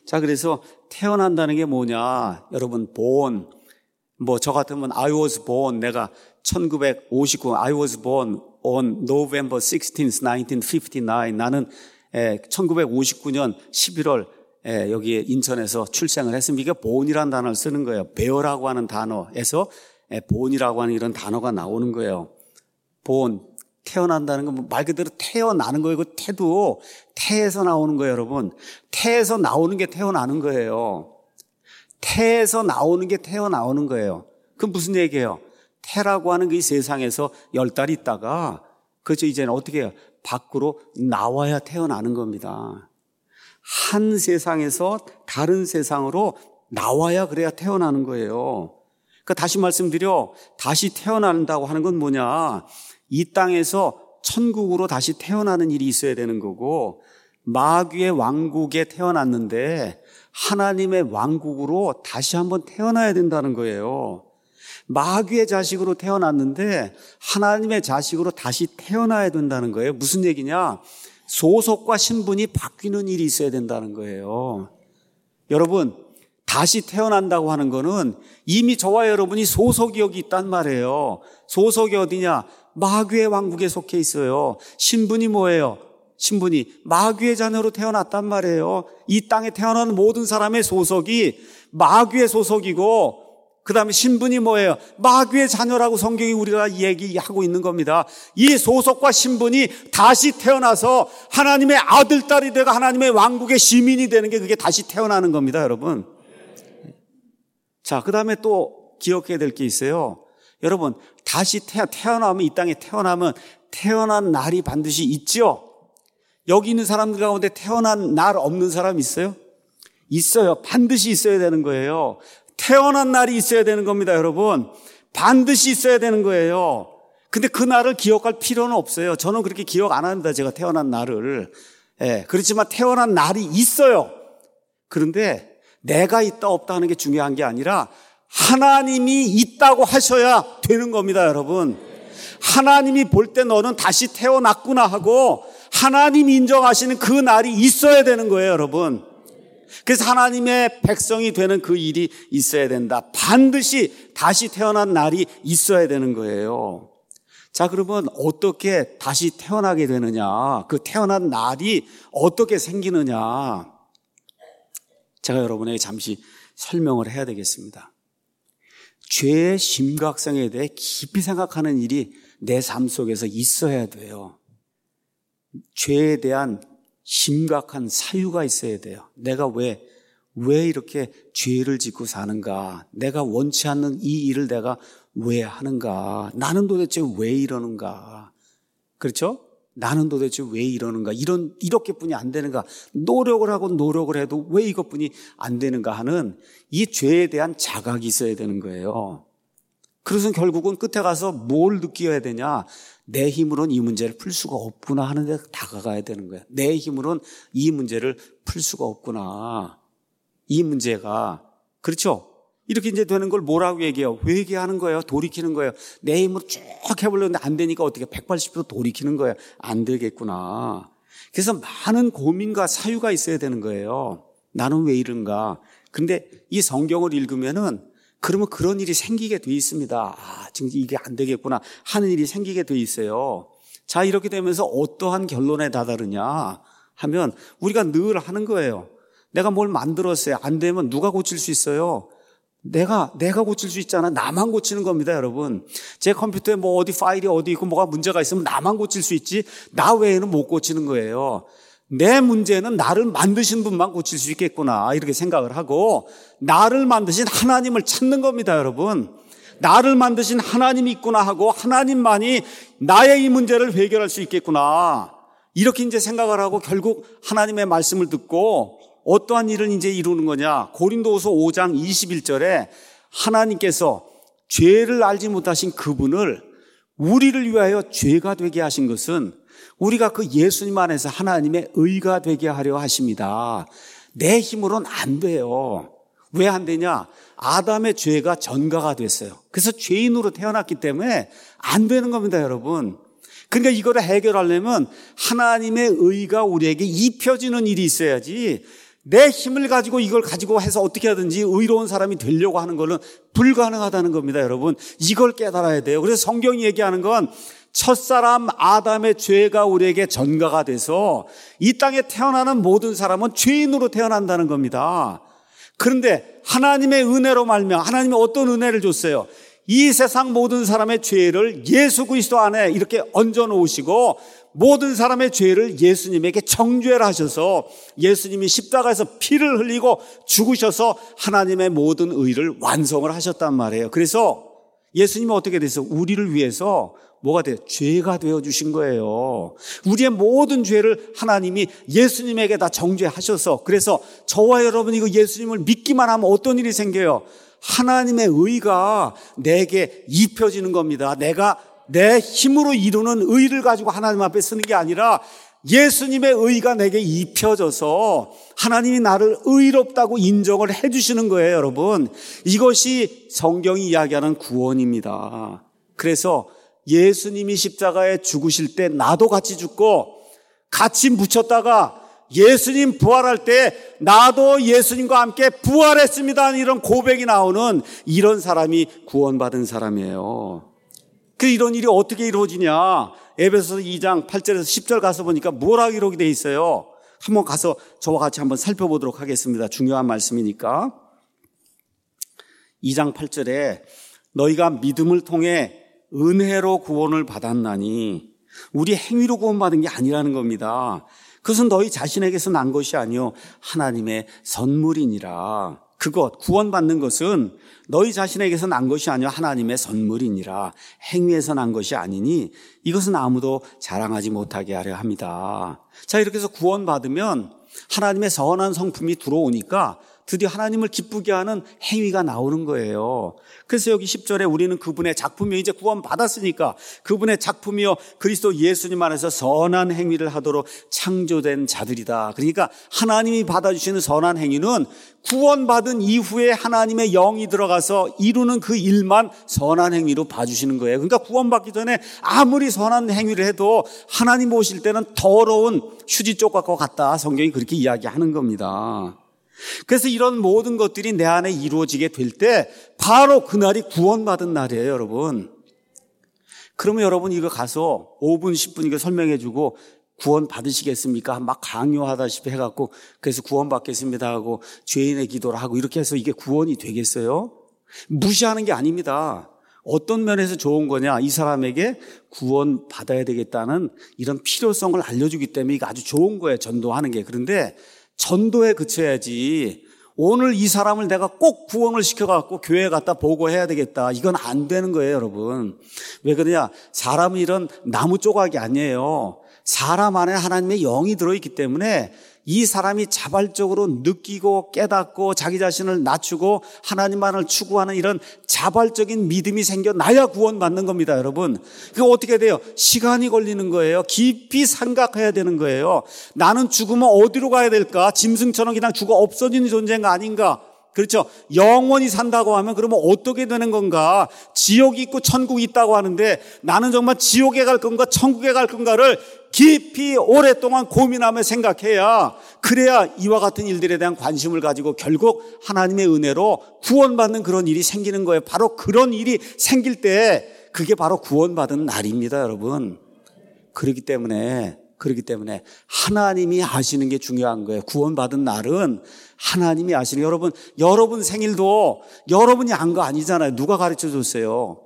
자, 그래서 태어난다는 게 뭐냐? 여러분, born. 뭐, 저 같으면 I was born. 내가 천구백오십구, I was born on November sixteenth, nineteen fifty-nine. 나는 천구백오십구 년 십일월 여기 인천에서 출생을 했습니다. 이게 born이라는 단어를 쓰는 거예요. bear라고 하는 단어에서 born이라고 하는 이런 단어가 나오는 거예요. born. 태어난다는 건 말 그대로 태어나는 거예요. 그 태도 태에서 나오는 거예요, 여러분. 태에서 나오는 게 태어나는 거예요. 태에서 나오는 게 태어나오는 거예요. 그럼 무슨 얘기예요? 태라고 하는 그 세상에서 열 달 있다가 그렇죠. 이제는 어떻게 해요? 밖으로 나와야 태어나는 겁니다. 한 세상에서 다른 세상으로 나와야 그래야 태어나는 거예요. 그러니까 다시 말씀드려, 다시 태어난다고 하는 건 뭐냐? 이 땅에서 천국으로 다시 태어나는 일이 있어야 되는 거고, 마귀의 왕국에 태어났는데 하나님의 왕국으로 다시 한번 태어나야 된다는 거예요. 마귀의 자식으로 태어났는데 하나님의 자식으로 다시 태어나야 된다는 거예요. 무슨 얘기냐? 소속과 신분이 바뀌는 일이 있어야 된다는 거예요. 여러분, 다시 태어난다고 하는 거는 이미 저와 여러분이 소속이 여기 있단 말이에요. 소속이 어디냐? 마귀의 왕국에 속해 있어요. 신분이 뭐예요? 신분이 마귀의 자녀로 태어났단 말이에요. 이 땅에 태어나는 모든 사람의 소속이 마귀의 소속이고, 그 다음에 신분이 뭐예요? 마귀의 자녀라고 성경이 우리가 얘기하고 있는 겁니다. 이 소속과 신분이 다시 태어나서 하나님의 아들, 딸이 되고 하나님의 왕국의 시민이 되는 게 그게 다시 태어나는 겁니다, 여러분. 자, 그 다음에 또 기억해야 될 게 있어요. 여러분, 다시 태어나면, 이 땅에 태어나면 태어난 날이 반드시 있죠? 여기 있는 사람들 가운데 태어난 날 없는 사람 있어요? 있어요. 반드시 있어야 되는 거예요. 태어난 날이 있어야 되는 겁니다, 여러분. 반드시 있어야 되는 거예요. 근데 그 날을 기억할 필요는 없어요. 저는 그렇게 기억 안 합니다, 제가 태어난 날을. 예, 그렇지만 태어난 날이 있어요. 그런데 내가 있다 없다 하는 게 중요한 게 아니라 하나님이 있다고 하셔야 되는 겁니다, 여러분. 하나님이 볼 때 너는 다시 태어났구나 하고 하나님이 인정하시는 그 날이 있어야 되는 거예요, 여러분. 그래서 하나님의 백성이 되는 그 일이 있어야 된다. 반드시 다시 태어난 날이 있어야 되는 거예요. 자, 그러면 어떻게 다시 태어나게 되느냐? 그 태어난 날이 어떻게 생기느냐? 제가 여러분에게 잠시 설명을 해야 되겠습니다. 죄의 심각성에 대해 깊이 생각하는 일이 내 삶 속에서 있어야 돼요. 죄에 대한 심각한 사유가 있어야 돼요. 내가 왜, 왜 이렇게 죄를 짓고 사는가? 내가 원치 않는 이 일을 내가 왜 하는가? 나는 도대체 왜 이러는가? 그렇죠? 나는 도대체 왜 이러는가? 이런, 이렇게뿐이 안 되는가? 노력을 하고 노력을 해도 왜 이것뿐이 안 되는가 하는 이 죄에 대한 자각이 있어야 되는 거예요. 그래서 결국은 끝에 가서 뭘 느껴야 되냐? 내 힘으로는 이 문제를 풀 수가 없구나 하는 데 다가가야 되는 거예요. 내 힘으로는 이 문제를 풀 수가 없구나. 이 문제가, 그렇죠? 이렇게 이제 되는 걸 뭐라고 얘기해요? 회개하는 거예요. 돌이키는 거예요. 내 힘으로 쭉 해보려는데 안 되니까 어떻게 백팔십 도 돌이키는 거예요. 안 되겠구나. 그래서 많은 고민과 사유가 있어야 되는 거예요. 나는 왜 이런가? 근데 이 성경을 읽으면은 그러면 그런 일이 생기게 돼 있습니다. 아, 지금 이게 안 되겠구나 하는 일이 생기게 돼 있어요. 자, 이렇게 되면서 어떠한 결론에 다다르냐 하면 우리가 늘 하는 거예요. 내가 뭘 만들었어요. 안 되면 누가 고칠 수 있어요? 내가, 내가 고칠 수 있잖아. 나만 고치는 겁니다, 여러분. 제 컴퓨터에 뭐 어디 파일이 어디 있고 뭐가 문제가 있으면 나만 고칠 수 있지, 나 외에는 못 고치는 거예요. 내 문제는 나를 만드신 분만 고칠 수 있겠구나, 이렇게 생각을 하고, 나를 만드신 하나님을 찾는 겁니다, 여러분. 나를 만드신 하나님이 있구나 하고, 하나님만이 나의 이 문제를 해결할 수 있겠구나, 이렇게 이제 생각을 하고, 결국 하나님의 말씀을 듣고, 어떠한 일을 이제 이루는 거냐? 고린도후서 오 장 이십일 절에 하나님께서 죄를 알지 못하신 그분을 우리를 위하여 죄가 되게 하신 것은 우리가 그 예수님 안에서 하나님의 의가 되게 하려 하십니다. 내 힘으로는 안 돼요. 왜 안 되냐? 아담의 죄가 전가가 됐어요. 그래서 죄인으로 태어났기 때문에 안 되는 겁니다, 여러분. 그러니까 이거를 해결하려면 하나님의 의가 우리에게 입혀지는 일이 있어야지, 내 힘을 가지고 이걸 가지고 해서 어떻게 하든지 의로운 사람이 되려고 하는 것은 불가능하다는 겁니다, 여러분. 이걸 깨달아야 돼요. 그래서 성경이 얘기하는 건 첫사람 아담의 죄가 우리에게 전가가 돼서 이 땅에 태어나는 모든 사람은 죄인으로 태어난다는 겁니다. 그런데 하나님의 은혜로 말미암아 하나님이 어떤 은혜를 줬어요? 이 세상 모든 사람의 죄를 예수 그리스도 안에 이렇게 얹어 놓으시고 모든 사람의 죄를 예수님에게 정죄를 하셔서 예수님이 십자가에서 피를 흘리고 죽으셔서 하나님의 모든 의를 완성을 하셨단 말이에요. 그래서 예수님이 어떻게 됐어요? 우리를 위해서 뭐가 돼요? 죄가 되어주신 거예요. 우리의 모든 죄를 하나님이 예수님에게 다 정죄하셔서, 그래서 저와 여러분이 이거 예수님을 믿기만 하면 어떤 일이 생겨요? 하나님의 의가 내게 입혀지는 겁니다. 내가 내 힘으로 이루는 의를 가지고 하나님 앞에 쓰는 게 아니라 예수님의 의가 내게 입혀져서 하나님이 나를 의롭다고 인정을 해주시는 거예요, 여러분. 이것이 성경이 이야기하는 구원입니다. 그래서 예수님이 십자가에 죽으실 때 나도 같이 죽고 같이 묻혔다가 예수님 부활할 때 나도 예수님과 함께 부활했습니다, 이런 고백이 나오는 이런 사람이 구원받은 사람이에요. 그 이런 일이 어떻게 이루어지냐? 에베소서 이 장 팔 절에서 십 절 가서 보니까 뭐라고 기록이 돼 있어요? 한번 가서 저와 같이 한번 살펴보도록 하겠습니다. 중요한 말씀이니까. 이 장 팔 절에 너희가 믿음을 통해 은혜로 구원을 받았나니, 우리 행위로 구원받은 게 아니라는 겁니다. 그것은 너희 자신에게서 난 것이 아니요 하나님의 선물이니라. 그것, 구원받는 것은 너희 자신에게서 난 것이 아니요 하나님의 선물이니라. 행위에서 난 것이 아니니 이것은 아무도 자랑하지 못하게 하려 합니다. 자, 이렇게 해서 구원받으면 하나님의 선한 성품이 들어오니까 드디어 하나님을 기쁘게 하는 행위가 나오는 거예요. 그래서 여기 십 절에 우리는 그분의 작품이요, 이제 구원 받았으니까 그분의 작품이요 그리스도 예수님 안에서 선한 행위를 하도록 창조된 자들이다. 그러니까 하나님이 받아주시는 선한 행위는 구원받은 이후에 하나님의 영이 들어가서 이루는 그 일만 선한 행위로 봐주시는 거예요. 그러니까 구원받기 전에 아무리 선한 행위를 해도 하나님 오실 때는 더러운 휴지조각과 같다, 성경이 그렇게 이야기하는 겁니다. 그래서 이런 모든 것들이 내 안에 이루어지게 될 때 바로 그날이 구원받은 날이에요, 여러분. 그러면 여러분 이거 가서 오 분, 십 분 이거 설명해 주고 구원 받으시겠습니까? 막 강요하다시피 해갖고 그래서 구원 받겠습니다 하고 죄인의 기도를 하고 이렇게 해서 이게 구원이 되겠어요? 무시하는 게 아닙니다. 어떤 면에서 좋은 거냐? 이 사람에게 구원 받아야 되겠다는 이런 필요성을 알려주기 때문에 이거 아주 좋은 거예요, 전도하는 게. 그런데 전도에 그쳐야지 오늘 이 사람을 내가 꼭 구원을 시켜갖고 교회에 갖다 보고해야 되겠다, 이건 안 되는 거예요, 여러분. 왜 그러냐? 사람은 이런 나무 조각이 아니에요. 사람 안에 하나님의 영이 들어있기 때문에 이 사람이 자발적으로 느끼고 깨닫고 자기 자신을 낮추고 하나님만을 추구하는 이런 자발적인 믿음이 생겨나야 구원받는 겁니다, 여러분. 그게 어떻게 돼요? 시간이 걸리는 거예요. 깊이 생각해야 되는 거예요. 나는 죽으면 어디로 가야 될까? 짐승처럼 그냥 죽어 없어지는 존재가 아닌가? 그렇죠. 영원히 산다고 하면 그러면 어떻게 되는 건가? 지옥이 있고 천국이 있다고 하는데 나는 정말 지옥에 갈 건가 천국에 갈 건가를 깊이 오랫동안 고민하며 생각해야, 그래야 이와 같은 일들에 대한 관심을 가지고 결국 하나님의 은혜로 구원받는 그런 일이 생기는 거예요. 바로 그런 일이 생길 때 그게 바로 구원받은 날입니다, 여러분. 그렇기 때문에 그렇기 때문에 하나님이 아시는 게 중요한 거예요. 구원받은 날은 하나님이 아시는, 여러분, 여러분 생일도 여러분이 안 거 아니잖아요. 누가 가르쳐 줬어요?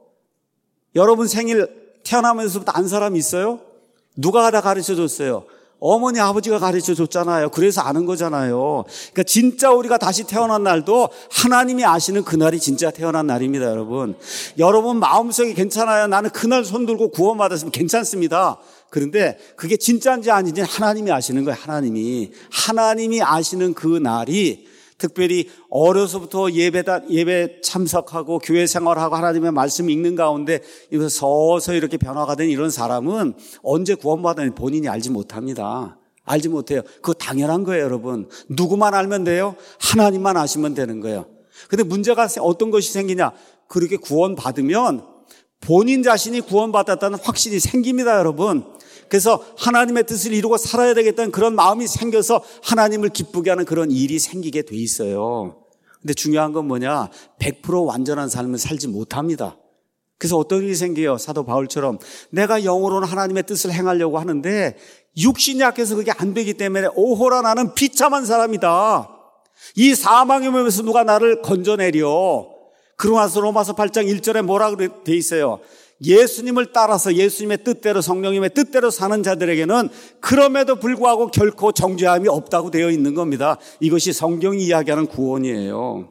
여러분 생일 태어나면서부터 안 사람이 있어요? 누가 다 가르쳐 줬어요? 어머니, 아버지가 가르쳐 줬잖아요. 그래서 아는 거잖아요. 그러니까 진짜 우리가 다시 태어난 날도 하나님이 아시는 그날이 진짜 태어난 날입니다, 여러분. 여러분 마음속에 괜찮아요. 나는 그날 손 들고 구원받았으면 괜찮습니다. 그런데 그게 진짜인지 아닌지 하나님이 아시는 거예요, 하나님이. 하나님이 아시는 그 날이, 특별히 어려서부터 예배다, 예배 참석하고 교회 생활하고 하나님의 말씀 읽는 가운데 서서히 이렇게 변화가 된 이런 사람은 언제 구원받았는지 본인이 알지 못합니다. 알지 못해요. 그거 당연한 거예요, 여러분. 누구만 알면 돼요? 하나님만 아시면 되는 거예요. 근데 문제가 어떤 것이 생기냐? 그렇게 구원받으면 본인 자신이 구원받았다는 확신이 생깁니다, 여러분. 그래서 하나님의 뜻을 이루고 살아야 되겠다는 그런 마음이 생겨서 하나님을 기쁘게 하는 그런 일이 생기게 돼 있어요. 근데 중요한 건 뭐냐? 백 퍼센트 완전한 삶을 살지 못합니다. 그래서 어떤 일이 생겨요? 사도 바울처럼 내가 영으로는 하나님의 뜻을 행하려고 하는데 육신이 약해서 그게 안 되기 때문에 오호라 나는 비참한 사람이다. 이 사망의 몸에서 누가 나를 건져내려. 그러고 나서 로마서 팔 장 일 절에 뭐라고 돼 있어요? 예수님을 따라서 예수님의 뜻대로 성령님의 뜻대로 사는 자들에게는 그럼에도 불구하고 결코 정죄함이 없다고 되어 있는 겁니다. 이것이 성경이 이야기하는 구원이에요.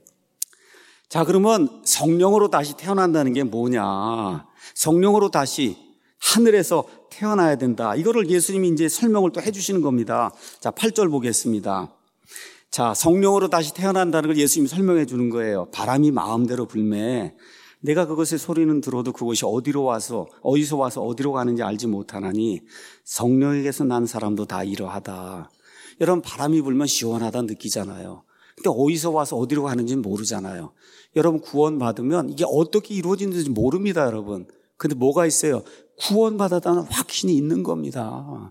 자, 그러면 성령으로 다시 태어난다는 게 뭐냐? 성령으로 다시 하늘에서 태어나야 된다. 이거를 예수님이 이제 설명을 또 해주시는 겁니다. 자, 팔 절 보겠습니다. 자, 성령으로 다시 태어난다는 걸 예수님이 설명해 주는 거예요. 바람이 마음대로 불매. 내가 그것의 소리는 들어도 그것이 어디로 와서 어디서 와서 어디로 가는지 알지 못하나니 성령에게서 난 사람도 다 이러하다. 여러분, 바람이 불면 시원하다 느끼잖아요. 근데 어디서 와서 어디로 가는지는 모르잖아요. 여러분, 구원받으면 이게 어떻게 이루어지는지 모릅니다, 여러분. 근데 뭐가 있어요? 구원받았다는 확신이 있는 겁니다.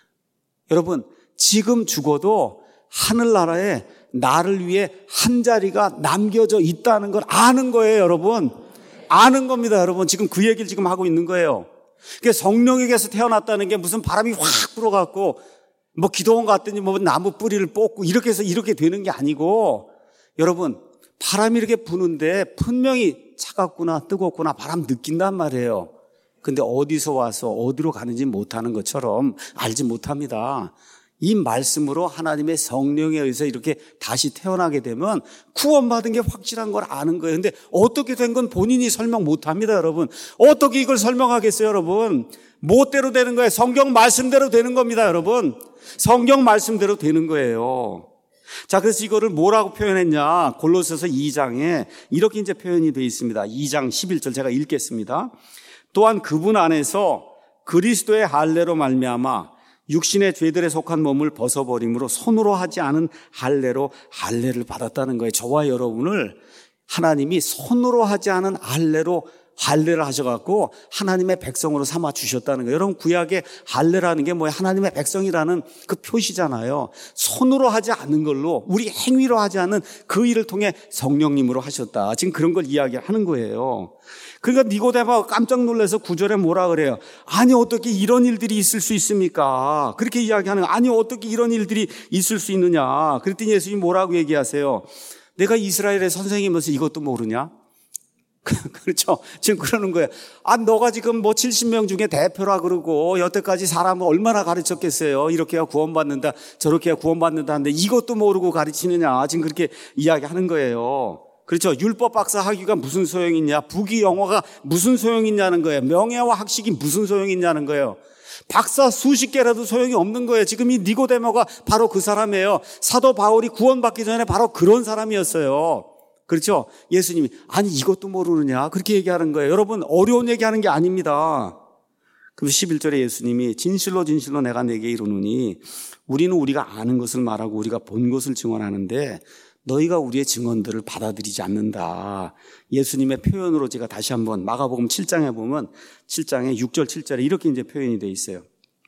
여러분, 지금 죽어도 하늘나라에 나를 위해 한 자리가 남겨져 있다는 걸 아는 거예요, 여러분. 아는 겁니다, 여러분. 지금 그 얘기를 지금 하고 있는 거예요. 그러니까 성령에게서 태어났다는 게 무슨 바람이 확 불어갖고 뭐 기도원 갔더니 뭐 나무 뿌리를 뽑고 이렇게 해서 이렇게 되는 게 아니고, 여러분, 바람이 이렇게 부는데 분명히 차갑구나 뜨겁구나 바람 느낀단 말이에요. 근데 어디서 와서 어디로 가는지 못하는 것처럼 알지 못합니다. 이 말씀으로 하나님의 성령에 의해서 이렇게 다시 태어나게 되면 구원받은 게 확실한 걸 아는 거예요. 근데 어떻게 된 건 본인이 설명 못합니다, 여러분. 어떻게 이걸 설명하겠어요, 여러분? 뭐대로 되는 거예요? 성경 말씀대로 되는 겁니다, 여러분. 성경 말씀대로 되는 거예요. 자, 그래서 이거를 뭐라고 표현했냐? 골로새서 이 장에 이렇게 이제 표현이 되어 있습니다. 이 장 십일 절 제가 읽겠습니다. 또한 그분 안에서 그리스도의 할례로 말미암아 육신의 죄들에 속한 몸을 벗어버림으로 손으로 하지 않은 할례로 할례를 받았다는 거예요. 저와 여러분을 하나님이 손으로 하지 않은 할례로 할례를 하셔갖고 하나님의 백성으로 삼아 주셨다는 거예요. 여러분, 구약의 할례라는 게 뭐예요? 하나님의 백성이라는 그 표시잖아요. 손으로 하지 않는 걸로, 우리 행위로 하지 않는 그 일을 통해 성령님으로 하셨다. 지금 그런 걸 이야기하는 거예요. 그러니까 니고데모가 깜짝 놀라서 구 절에 뭐라 그래요? 아니, 어떻게 이런 일들이 있을 수 있습니까? 그렇게 이야기하는 거예요. 아니, 어떻게 이런 일들이 있을 수 있느냐? 그랬더니 예수님이 뭐라고 얘기하세요? 내가 이스라엘의 선생이면서 이것도 모르냐? 그렇죠. 지금 그러는 거예요. 아, 너가 지금 뭐 칠십 명 중에 대표라 그러고 여태까지 사람을 얼마나 가르쳤겠어요. 이렇게 해야 구원받는다, 저렇게 해야 구원받는다 하는데 이것도 모르고 가르치느냐. 지금 그렇게 이야기하는 거예요. 그렇죠. 율법 박사 학위가 무슨 소용이 있냐. 부귀 영화가 무슨 소용이 있냐는 거예요. 명예와 학식이 무슨 소용이 있냐는 거예요. 박사 수십 개라도 소용이 없는 거예요. 지금 이 니고데모가 바로 그 사람이에요. 사도 바울이 구원받기 전에 바로 그런 사람이었어요. 그렇죠? 예수님이 아니 이것도 모르느냐 그렇게 얘기하는 거예요. 여러분, 어려운 얘기하는 게 아닙니다. 그리고 십일 절에 예수님이 진실로 진실로 내가 내게 이르노니 우리는 우리가 아는 것을 말하고 우리가 본 것을 증언하는데 너희가 우리의 증언들을 받아들이지 않는다. 예수님의 표현으로 제가 다시 한번 마가복음 칠 장에 보면 칠 장에 육 절 칠 절에 이렇게 이제 표현이 되어 있어요.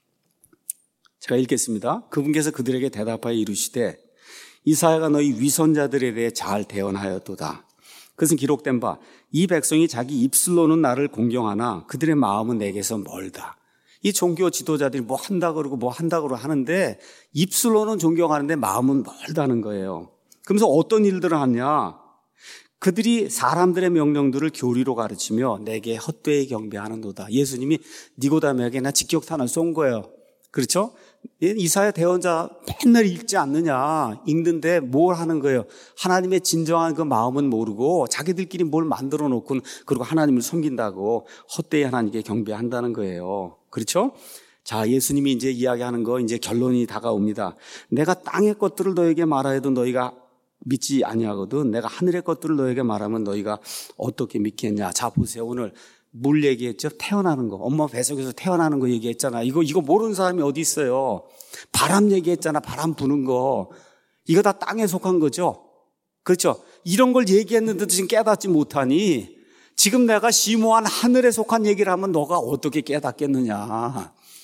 제가 읽겠습니다. 그분께서 그들에게 대답하여 이르시되 이사야가 너희 위선자들에 대해 잘 대언하였도다. 그것은 기록된 바 이 백성이 자기 입술로는 나를 공경하나 그들의 마음은 내게서 멀다. 이 종교 지도자들이 뭐 한다 그러고 뭐 한다 그러고 하는데 입술로는 존경하는데 마음은 멀다는 거예요. 그러면서 어떤 일들을 하냐? 그들이 사람들의 명령들을 교리로 가르치며 내게 헛되이 경배하는도다. 예수님이 니고데모에게 나 직격탄을 쏜 거예요. 그렇죠? 이사야 대언자 맨날 읽지 않느냐. 읽는데 뭘 하는 거예요? 하나님의 진정한 그 마음은 모르고 자기들끼리 뭘 만들어 놓고 그리고 하나님을 섬긴다고 헛되이 하나님께 경배한다는 거예요. 그렇죠? 자, 예수님이 이제 이야기하는 거 이제 결론이 다가옵니다. 내가 땅의 것들을 너에게 말하여도 너희가 믿지 아니하거든 내가 하늘의 것들을 너에게 말하면 너희가 어떻게 믿겠냐. 자, 보세요. 오늘 물 얘기했죠? 태어나는 거. 엄마 뱃속에서 태어나는 거 얘기했잖아. 이거, 이거 모르는 사람이 어디 있어요? 바람 얘기했잖아. 바람 부는 거. 이거 다 땅에 속한 거죠? 그렇죠? 이런 걸 얘기했는데도 지금 깨닫지 못하니 지금 내가 심오한 하늘에 속한 얘기를 하면 너가 어떻게 깨닫겠느냐.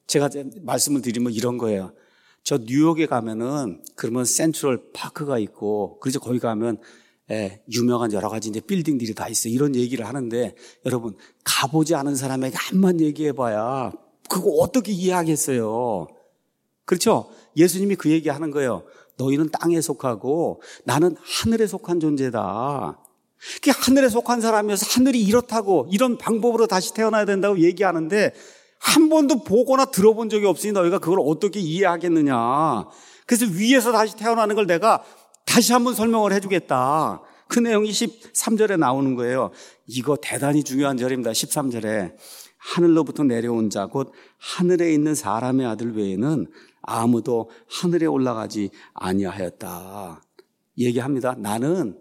제가 말씀을 드리면 이런 거예요. 저 뉴욕에 가면은 그러면 센트럴 파크가 있고, 그래서 거기 가면 예, 유명한 여러 가지 이제 빌딩들이 다 있어요. 이런 얘기를 하는데 여러분 가보지 않은 사람에게 한번 얘기해봐야 그거 어떻게 이해하겠어요? 그렇죠? 예수님이 그 얘기하는 거예요. 너희는 땅에 속하고 나는 하늘에 속한 존재다. 그 하늘에 속한 사람이어서 하늘이 이렇다고 이런 방법으로 다시 태어나야 된다고 얘기하는데 한 번도 보거나 들어본 적이 없으니 너희가 그걸 어떻게 이해하겠느냐. 그래서 위에서 다시 태어나는 걸 내가 다시 한번 설명을 해주겠다. 그 내용이 십삼 절에 나오는 거예요. 이거 대단히 중요한 절입니다. 십삼 절에 하늘로부터 내려온 자 곧 하늘에 있는 사람의 아들 외에는 아무도 하늘에 올라가지 아니하였다. 얘기합니다. 나는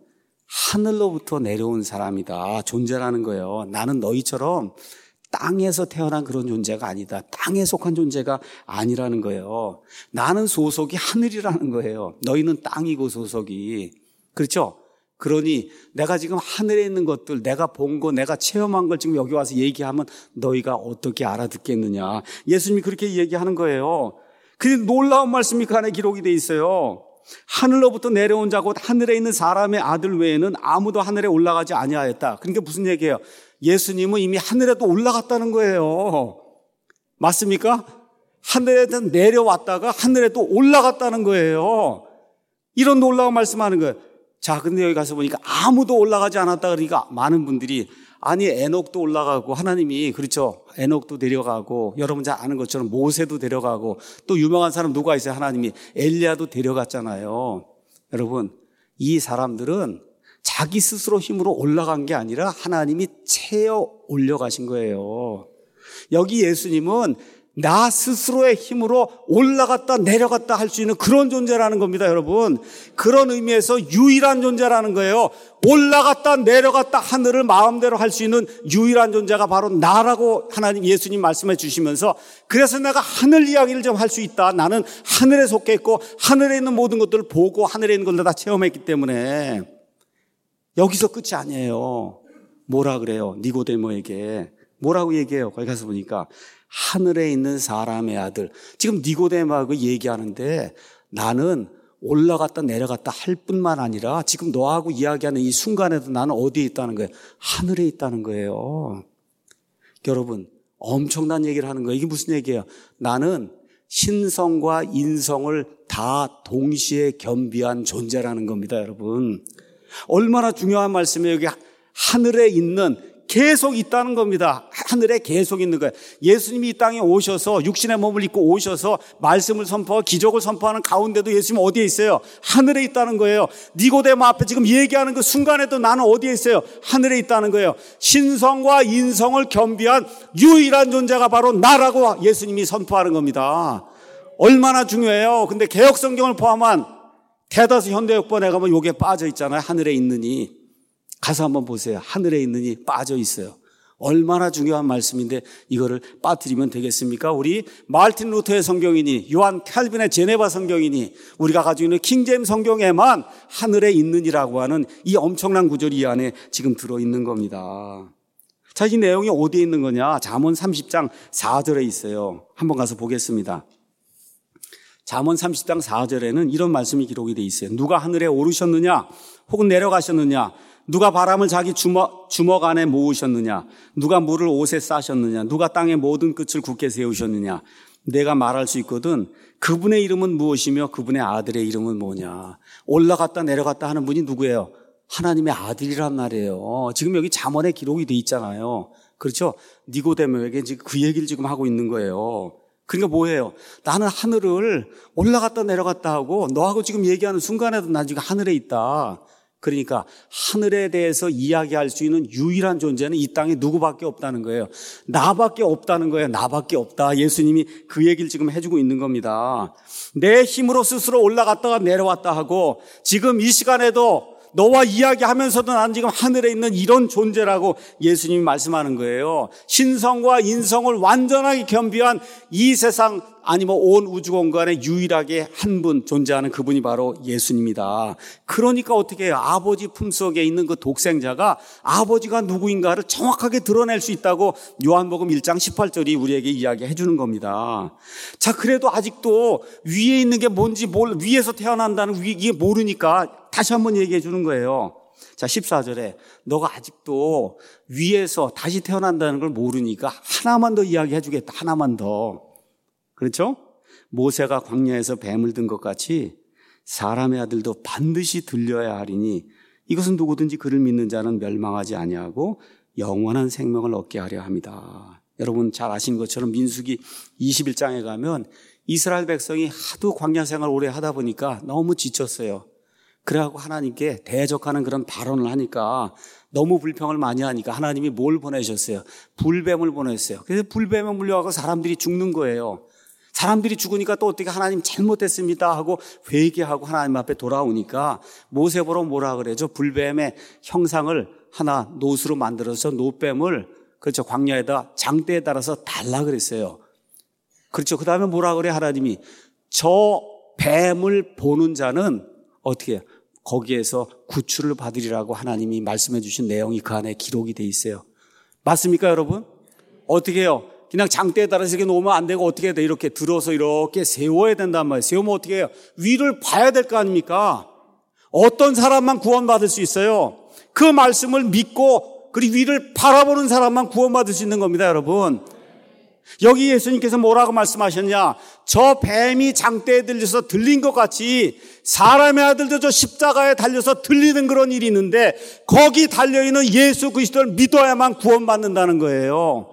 하늘로부터 내려온 사람이다. 존재라는 거예요. 나는 너희처럼 땅에서 태어난 그런 존재가 아니다. 땅에 속한 존재가 아니라는 거예요. 나는 소속이 하늘이라는 거예요. 너희는 땅이고 소속이. 그렇죠? 그러니 내가 지금 하늘에 있는 것들, 내가 본 거, 내가 체험한 걸 지금 여기 와서 얘기하면 너희가 어떻게 알아듣겠느냐. 예수님이 그렇게 얘기하는 거예요. 그게 놀라운 말씀이 그 안에 기록이 돼 있어요. 하늘로부터 내려온 자 곧 하늘에 있는 사람의 아들 외에는 아무도 하늘에 올라가지 아니하였다. 그러니까 무슨 얘기예요? 예수님은 이미 하늘에도 올라갔다는 거예요. 맞습니까? 하늘에도 내려왔다가 하늘에도 올라갔다는 거예요. 이런 놀라운 말씀하는 거예요. 자, 근데 여기 가서 보니까 아무도 올라가지 않았다 그러니까 많은 분들이 아니 에녹도 올라가고 하나님이 그렇죠. 에녹도 데려가고 여러분 잘 아는 것처럼 모세도 데려가고 또 유명한 사람 누가 있어요? 하나님이 엘리야도 데려갔잖아요. 여러분 이 사람들은 자기 스스로 힘으로 올라간 게 아니라 하나님이 채워 올려가신 거예요. 여기 예수님은 나 스스로의 힘으로 올라갔다 내려갔다 할 수 있는 그런 존재라는 겁니다, 여러분. 그런 의미에서 유일한 존재라는 거예요. 올라갔다 내려갔다 하늘을 마음대로 할 수 있는 유일한 존재가 바로 나라고 하나님 예수님 말씀해 주시면서 그래서 내가 하늘 이야기를 좀 할 수 있다. 나는 하늘에 속해 있고 하늘에 있는 모든 것들을 보고 하늘에 있는 걸 다 체험했기 때문에 여기서 끝이 아니에요. 뭐라 그래요? 니고데모에게. 뭐라고 얘기해요? 거기 가서 보니까 하늘에 있는 사람의 아들. 지금 니고데모하고 얘기하는데 나는 올라갔다 내려갔다 할 뿐만 아니라 지금 너하고 이야기하는 이 순간에도 나는 어디에 있다는 거예요? 하늘에 있다는 거예요. 여러분 엄청난 얘기를 하는 거예요. 이게 무슨 얘기예요? 나는 신성과 인성을 다 동시에 겸비한 존재라는 겁니다, 여러분. 얼마나 중요한 말씀이에요. 여기 하늘에 있는 계속 있다는 겁니다. 하늘에 계속 있는 거예요. 예수님이 이 땅에 오셔서 육신의 몸을 입고 오셔서 말씀을 선포하고 기적을 선포하는 가운데도 예수님은 어디에 있어요? 하늘에 있다는 거예요. 니고데모 앞에 지금 얘기하는 그 순간에도 나는 어디에 있어요? 하늘에 있다는 거예요. 신성과 인성을 겸비한 유일한 존재가 바로 나라고 예수님이 선포하는 겁니다. 얼마나 중요해요. 근데 개역성경을 포함한 대다수 현대역본에 가면 요게 빠져 있잖아요. 하늘에 있느니. 가서 한번 보세요. 하늘에 있느니 빠져 있어요. 얼마나 중요한 말씀인데 이거를 빠뜨리면 되겠습니까? 우리 마르틴 루터의 성경이니 요한 칼빈의 제네바 성경이니 우리가 가지고 있는 킹제임스 성경에만 하늘에 있느니라고 하는 이 엄청난 구절이 이 안에 지금 들어있는 겁니다. 자, 이 내용이 어디에 있는 거냐? 잠언 삼십 장 사 절에 있어요. 한번 가서 보겠습니다. 잠언 삼십 장 사 절에는 이런 말씀이 기록이 되어 있어요. 누가 하늘에 오르셨느냐? 혹은 내려가셨느냐? 누가 바람을 자기 주먹, 주먹 안에 모으셨느냐? 누가 물을 옷에 싸셨느냐? 누가 땅의 모든 끝을 굳게 세우셨느냐? 내가 말할 수 있거든. 그분의 이름은 무엇이며 그분의 아들의 이름은 뭐냐? 올라갔다 내려갔다 하는 분이 누구예요? 하나님의 아들이란 말이에요. 지금 여기 잠언에 기록이 돼 있잖아요. 그렇죠? 니고데모에게 지금 그 얘기를 지금 하고 있는 거예요. 그러니까 뭐예요? 나는 하늘을 올라갔다 내려갔다 하고 너하고 지금 얘기하는 순간에도 난 지금 하늘에 있다. 그러니까 하늘에 대해서 이야기할 수 있는 유일한 존재는 이 땅에 누구밖에 없다는 거예요. 나밖에 없다는 거예요. 나밖에 없다. 예수님이 그 얘기를 지금 해주고 있는 겁니다. 내 힘으로 스스로 올라갔다가 내려왔다 하고 지금 이 시간에도 너와 이야기하면서도 난 지금 하늘에 있는 이런 존재라고 예수님이 말씀하는 거예요. 신성과 인성을 완전하게 겸비한 이 세상 아니면 온 우주 공간에 유일하게 한 분 존재하는 그분이 바로 예수님이다. 그러니까 어떻게 해요? 아버지 품속에 있는 그 독생자가 아버지가 누구인가를 정확하게 드러낼 수 있다고 요한복음 일 장 십팔 절이 우리에게 이야기해 주는 겁니다. 자, 그래도 아직도 위에 있는 게 뭔지 몰, 위에서 태어난다는 위, 이게 모르니까 다시 한번 얘기해 주는 거예요. 자, 십사 절에 너가 아직도 위에서 다시 태어난다는 걸 모르니까 하나만 더 이야기해 주겠다. 하나만 더. 그렇죠? 모세가 광야에서 뱀을 든 것 같이 사람의 아들도 반드시 들려야 하리니 이것은 누구든지 그를 믿는 자는 멸망하지 아니하고 영원한 생명을 얻게 하려 합니다. 여러분 잘 아시는 것처럼 민수기 이십일 장에 가면 이스라엘 백성이 하도 광야 생활을 오래 하다 보니까 너무 지쳤어요. 그래갖고 하나님께 대적하는 그런 발언을 하니까 너무 불평을 많이 하니까 하나님이 뭘 보내셨어요? 불뱀을 보냈어요. 그래서 불뱀에 물려가고 사람들이 죽는 거예요. 사람들이 죽으니까 또 어떻게 하나님 잘못했습니다 하고 회개하고 하나님 앞에 돌아오니까 모세 보러 뭐라 그래죠? 불뱀의 형상을 하나 노수로 만들어서 노뱀을 그렇죠 광야에다 장대에 따라서 달라 그랬어요. 그렇죠. 그 다음에 뭐라 그래 하나님이 저 뱀을 보는 자는 어떻게 해요? 거기에서 구출을 받으리라고 하나님이 말씀해 주신 내용이 그 안에 기록이 돼 있어요. 맞습니까 여러분? 어떻게 해요? 그냥 장대에 따라서 이렇게 놓으면 안 되고 어떻게 해야 돼? 이렇게 들어서 이렇게 세워야 된단 말이에요. 세우면 어떻게 해요? 위를 봐야 될 거 아닙니까? 어떤 사람만 구원받을 수 있어요? 그 말씀을 믿고 그리고 위를 바라보는 사람만 구원받을 수 있는 겁니다, 여러분. 여기 예수님께서 뭐라고 말씀하셨냐? 저 뱀이 장대에 들려서 들린 것 같이 사람의 아들도 저 십자가에 달려서 들리는 그런 일이 있는데 거기 달려있는 예수 그리스도를 믿어야만 구원받는다는 거예요.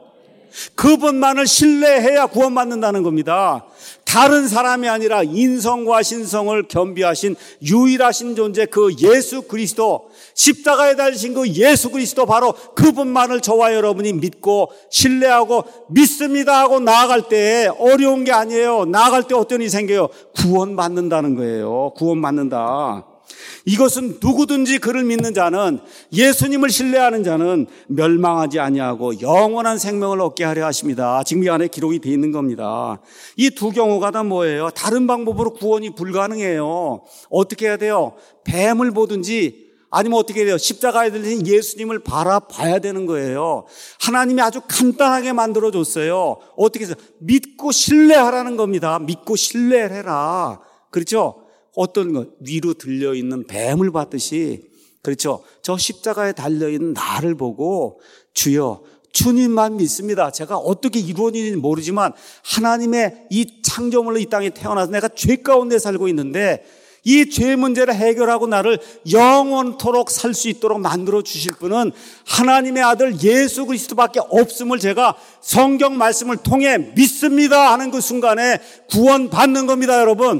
그분만을 신뢰해야 구원받는다는 겁니다. 다른 사람이 아니라 인성과 신성을 겸비하신 유일하신 존재 그 예수 그리스도, 십자가에 달리신 그 예수 그리스도 바로 그분만을 저와 여러분이 믿고 신뢰하고 믿습니다 하고 나아갈 때 어려운 게 아니에요. 나아갈 때 어떤 일이 생겨요? 구원받는다는 거예요. 구원받는다. 이것은 누구든지 그를 믿는 자는, 예수님을 신뢰하는 자는 멸망하지 아니하고 영원한 생명을 얻게 하려 하십니다. 지금 이 안에 기록이 되어 있는 겁니다. 이 두 경우가 다 뭐예요? 다른 방법으로 구원이 불가능해요. 어떻게 해야 돼요? 뱀을 보든지 아니면 어떻게 해야 돼요? 십자가에 들린 예수님을 바라봐야 되는 거예요. 하나님이 아주 간단하게 만들어줬어요. 어떻게 해서? 믿고 신뢰하라는 겁니다. 믿고 신뢰해라. 그렇죠? 어떤 것, 위로 들려있는 뱀을 봤듯이, 그렇죠? 저 십자가에 달려있는 나를 보고 주여, 주님만 믿습니다. 제가 어떻게 이루어지는지 모르지만 하나님의 이 창조물로 이 땅에 태어나서 내가 죄 가운데 살고 있는데 이 죄 문제를 해결하고 나를 영원토록 살 수 있도록 만들어 주실 분은 하나님의 아들 예수 그리스도밖에 없음을 제가 성경 말씀을 통해 믿습니다 하는 그 순간에 구원받는 겁니다, 여러분.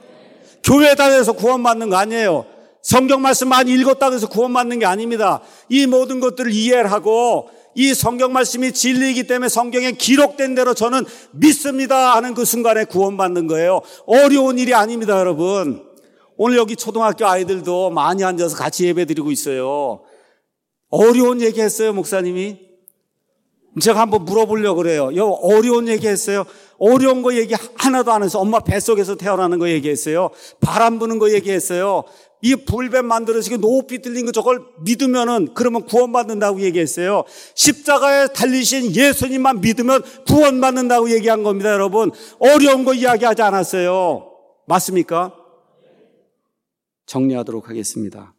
교회 다녀서 구원받는 거 아니에요. 성경 말씀 많이 읽었다고 해서 구원받는 게 아닙니다. 이 모든 것들을 이해를 하고 이 성경 말씀이 진리이기 때문에 성경에 기록된 대로 저는 믿습니다 하는 그 순간에 구원받는 거예요. 어려운 일이 아닙니다, 여러분. 오늘 여기 초등학교 아이들도 많이 앉아서 같이 예배드리고 있어요. 어려운 얘기 했어요, 목사님이? 제가 한번 물어보려고 그래요. 여 어려운 얘기 했어요? 어려운 거 얘기 하나도 안 해서 엄마 뱃속에서 태어나는 거 얘기했어요. 바람 부는 거 얘기했어요. 이 불뱀 만들어지고 높이 들린 거 저걸 믿으면은 그러면 구원받는다고 얘기했어요. 십자가에 달리신 예수님만 믿으면 구원받는다고 얘기한 겁니다, 여러분. 어려운 거 이야기하지 않았어요. 맞습니까? 정리하도록 하겠습니다.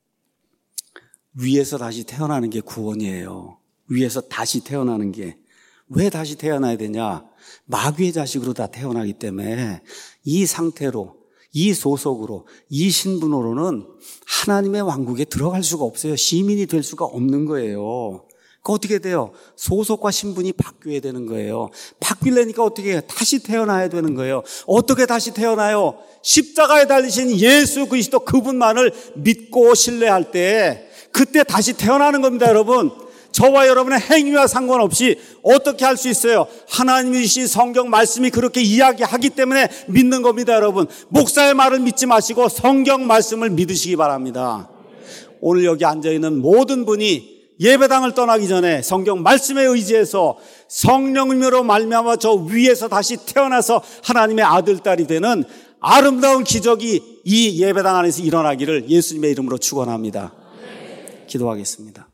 위에서 다시 태어나는 게 구원이에요. 위에서 다시 태어나는 게. 왜 다시 태어나야 되냐? 마귀의 자식으로 다 태어나기 때문에 이 상태로, 이 소속으로, 이 신분으로는 하나님의 왕국에 들어갈 수가 없어요. 시민이 될 수가 없는 거예요. 그 어떻게 돼요? 소속과 신분이 바뀌어야 되는 거예요. 바뀌려니까 어떻게 해요? 다시 태어나야 되는 거예요. 어떻게 다시 태어나요? 십자가에 달리신 예수 그리스도 그분만을 믿고 신뢰할 때 그때 다시 태어나는 겁니다, 여러분. 저와 여러분의 행위와 상관없이 어떻게 할 수 있어요? 하나님이 주신 성경 말씀이 그렇게 이야기하기 때문에 믿는 겁니다, 여러분. 목사의 말을 믿지 마시고 성경 말씀을 믿으시기 바랍니다. 오늘 여기 앉아있는 모든 분이 예배당을 떠나기 전에 성경 말씀에 의지해서 성령님으로 말미암아 저 위에서 다시 태어나서 하나님의 아들, 딸이 되는 아름다운 기적이 이 예배당 안에서 일어나기를 예수님의 이름으로 축원합니다. 기도하겠습니다.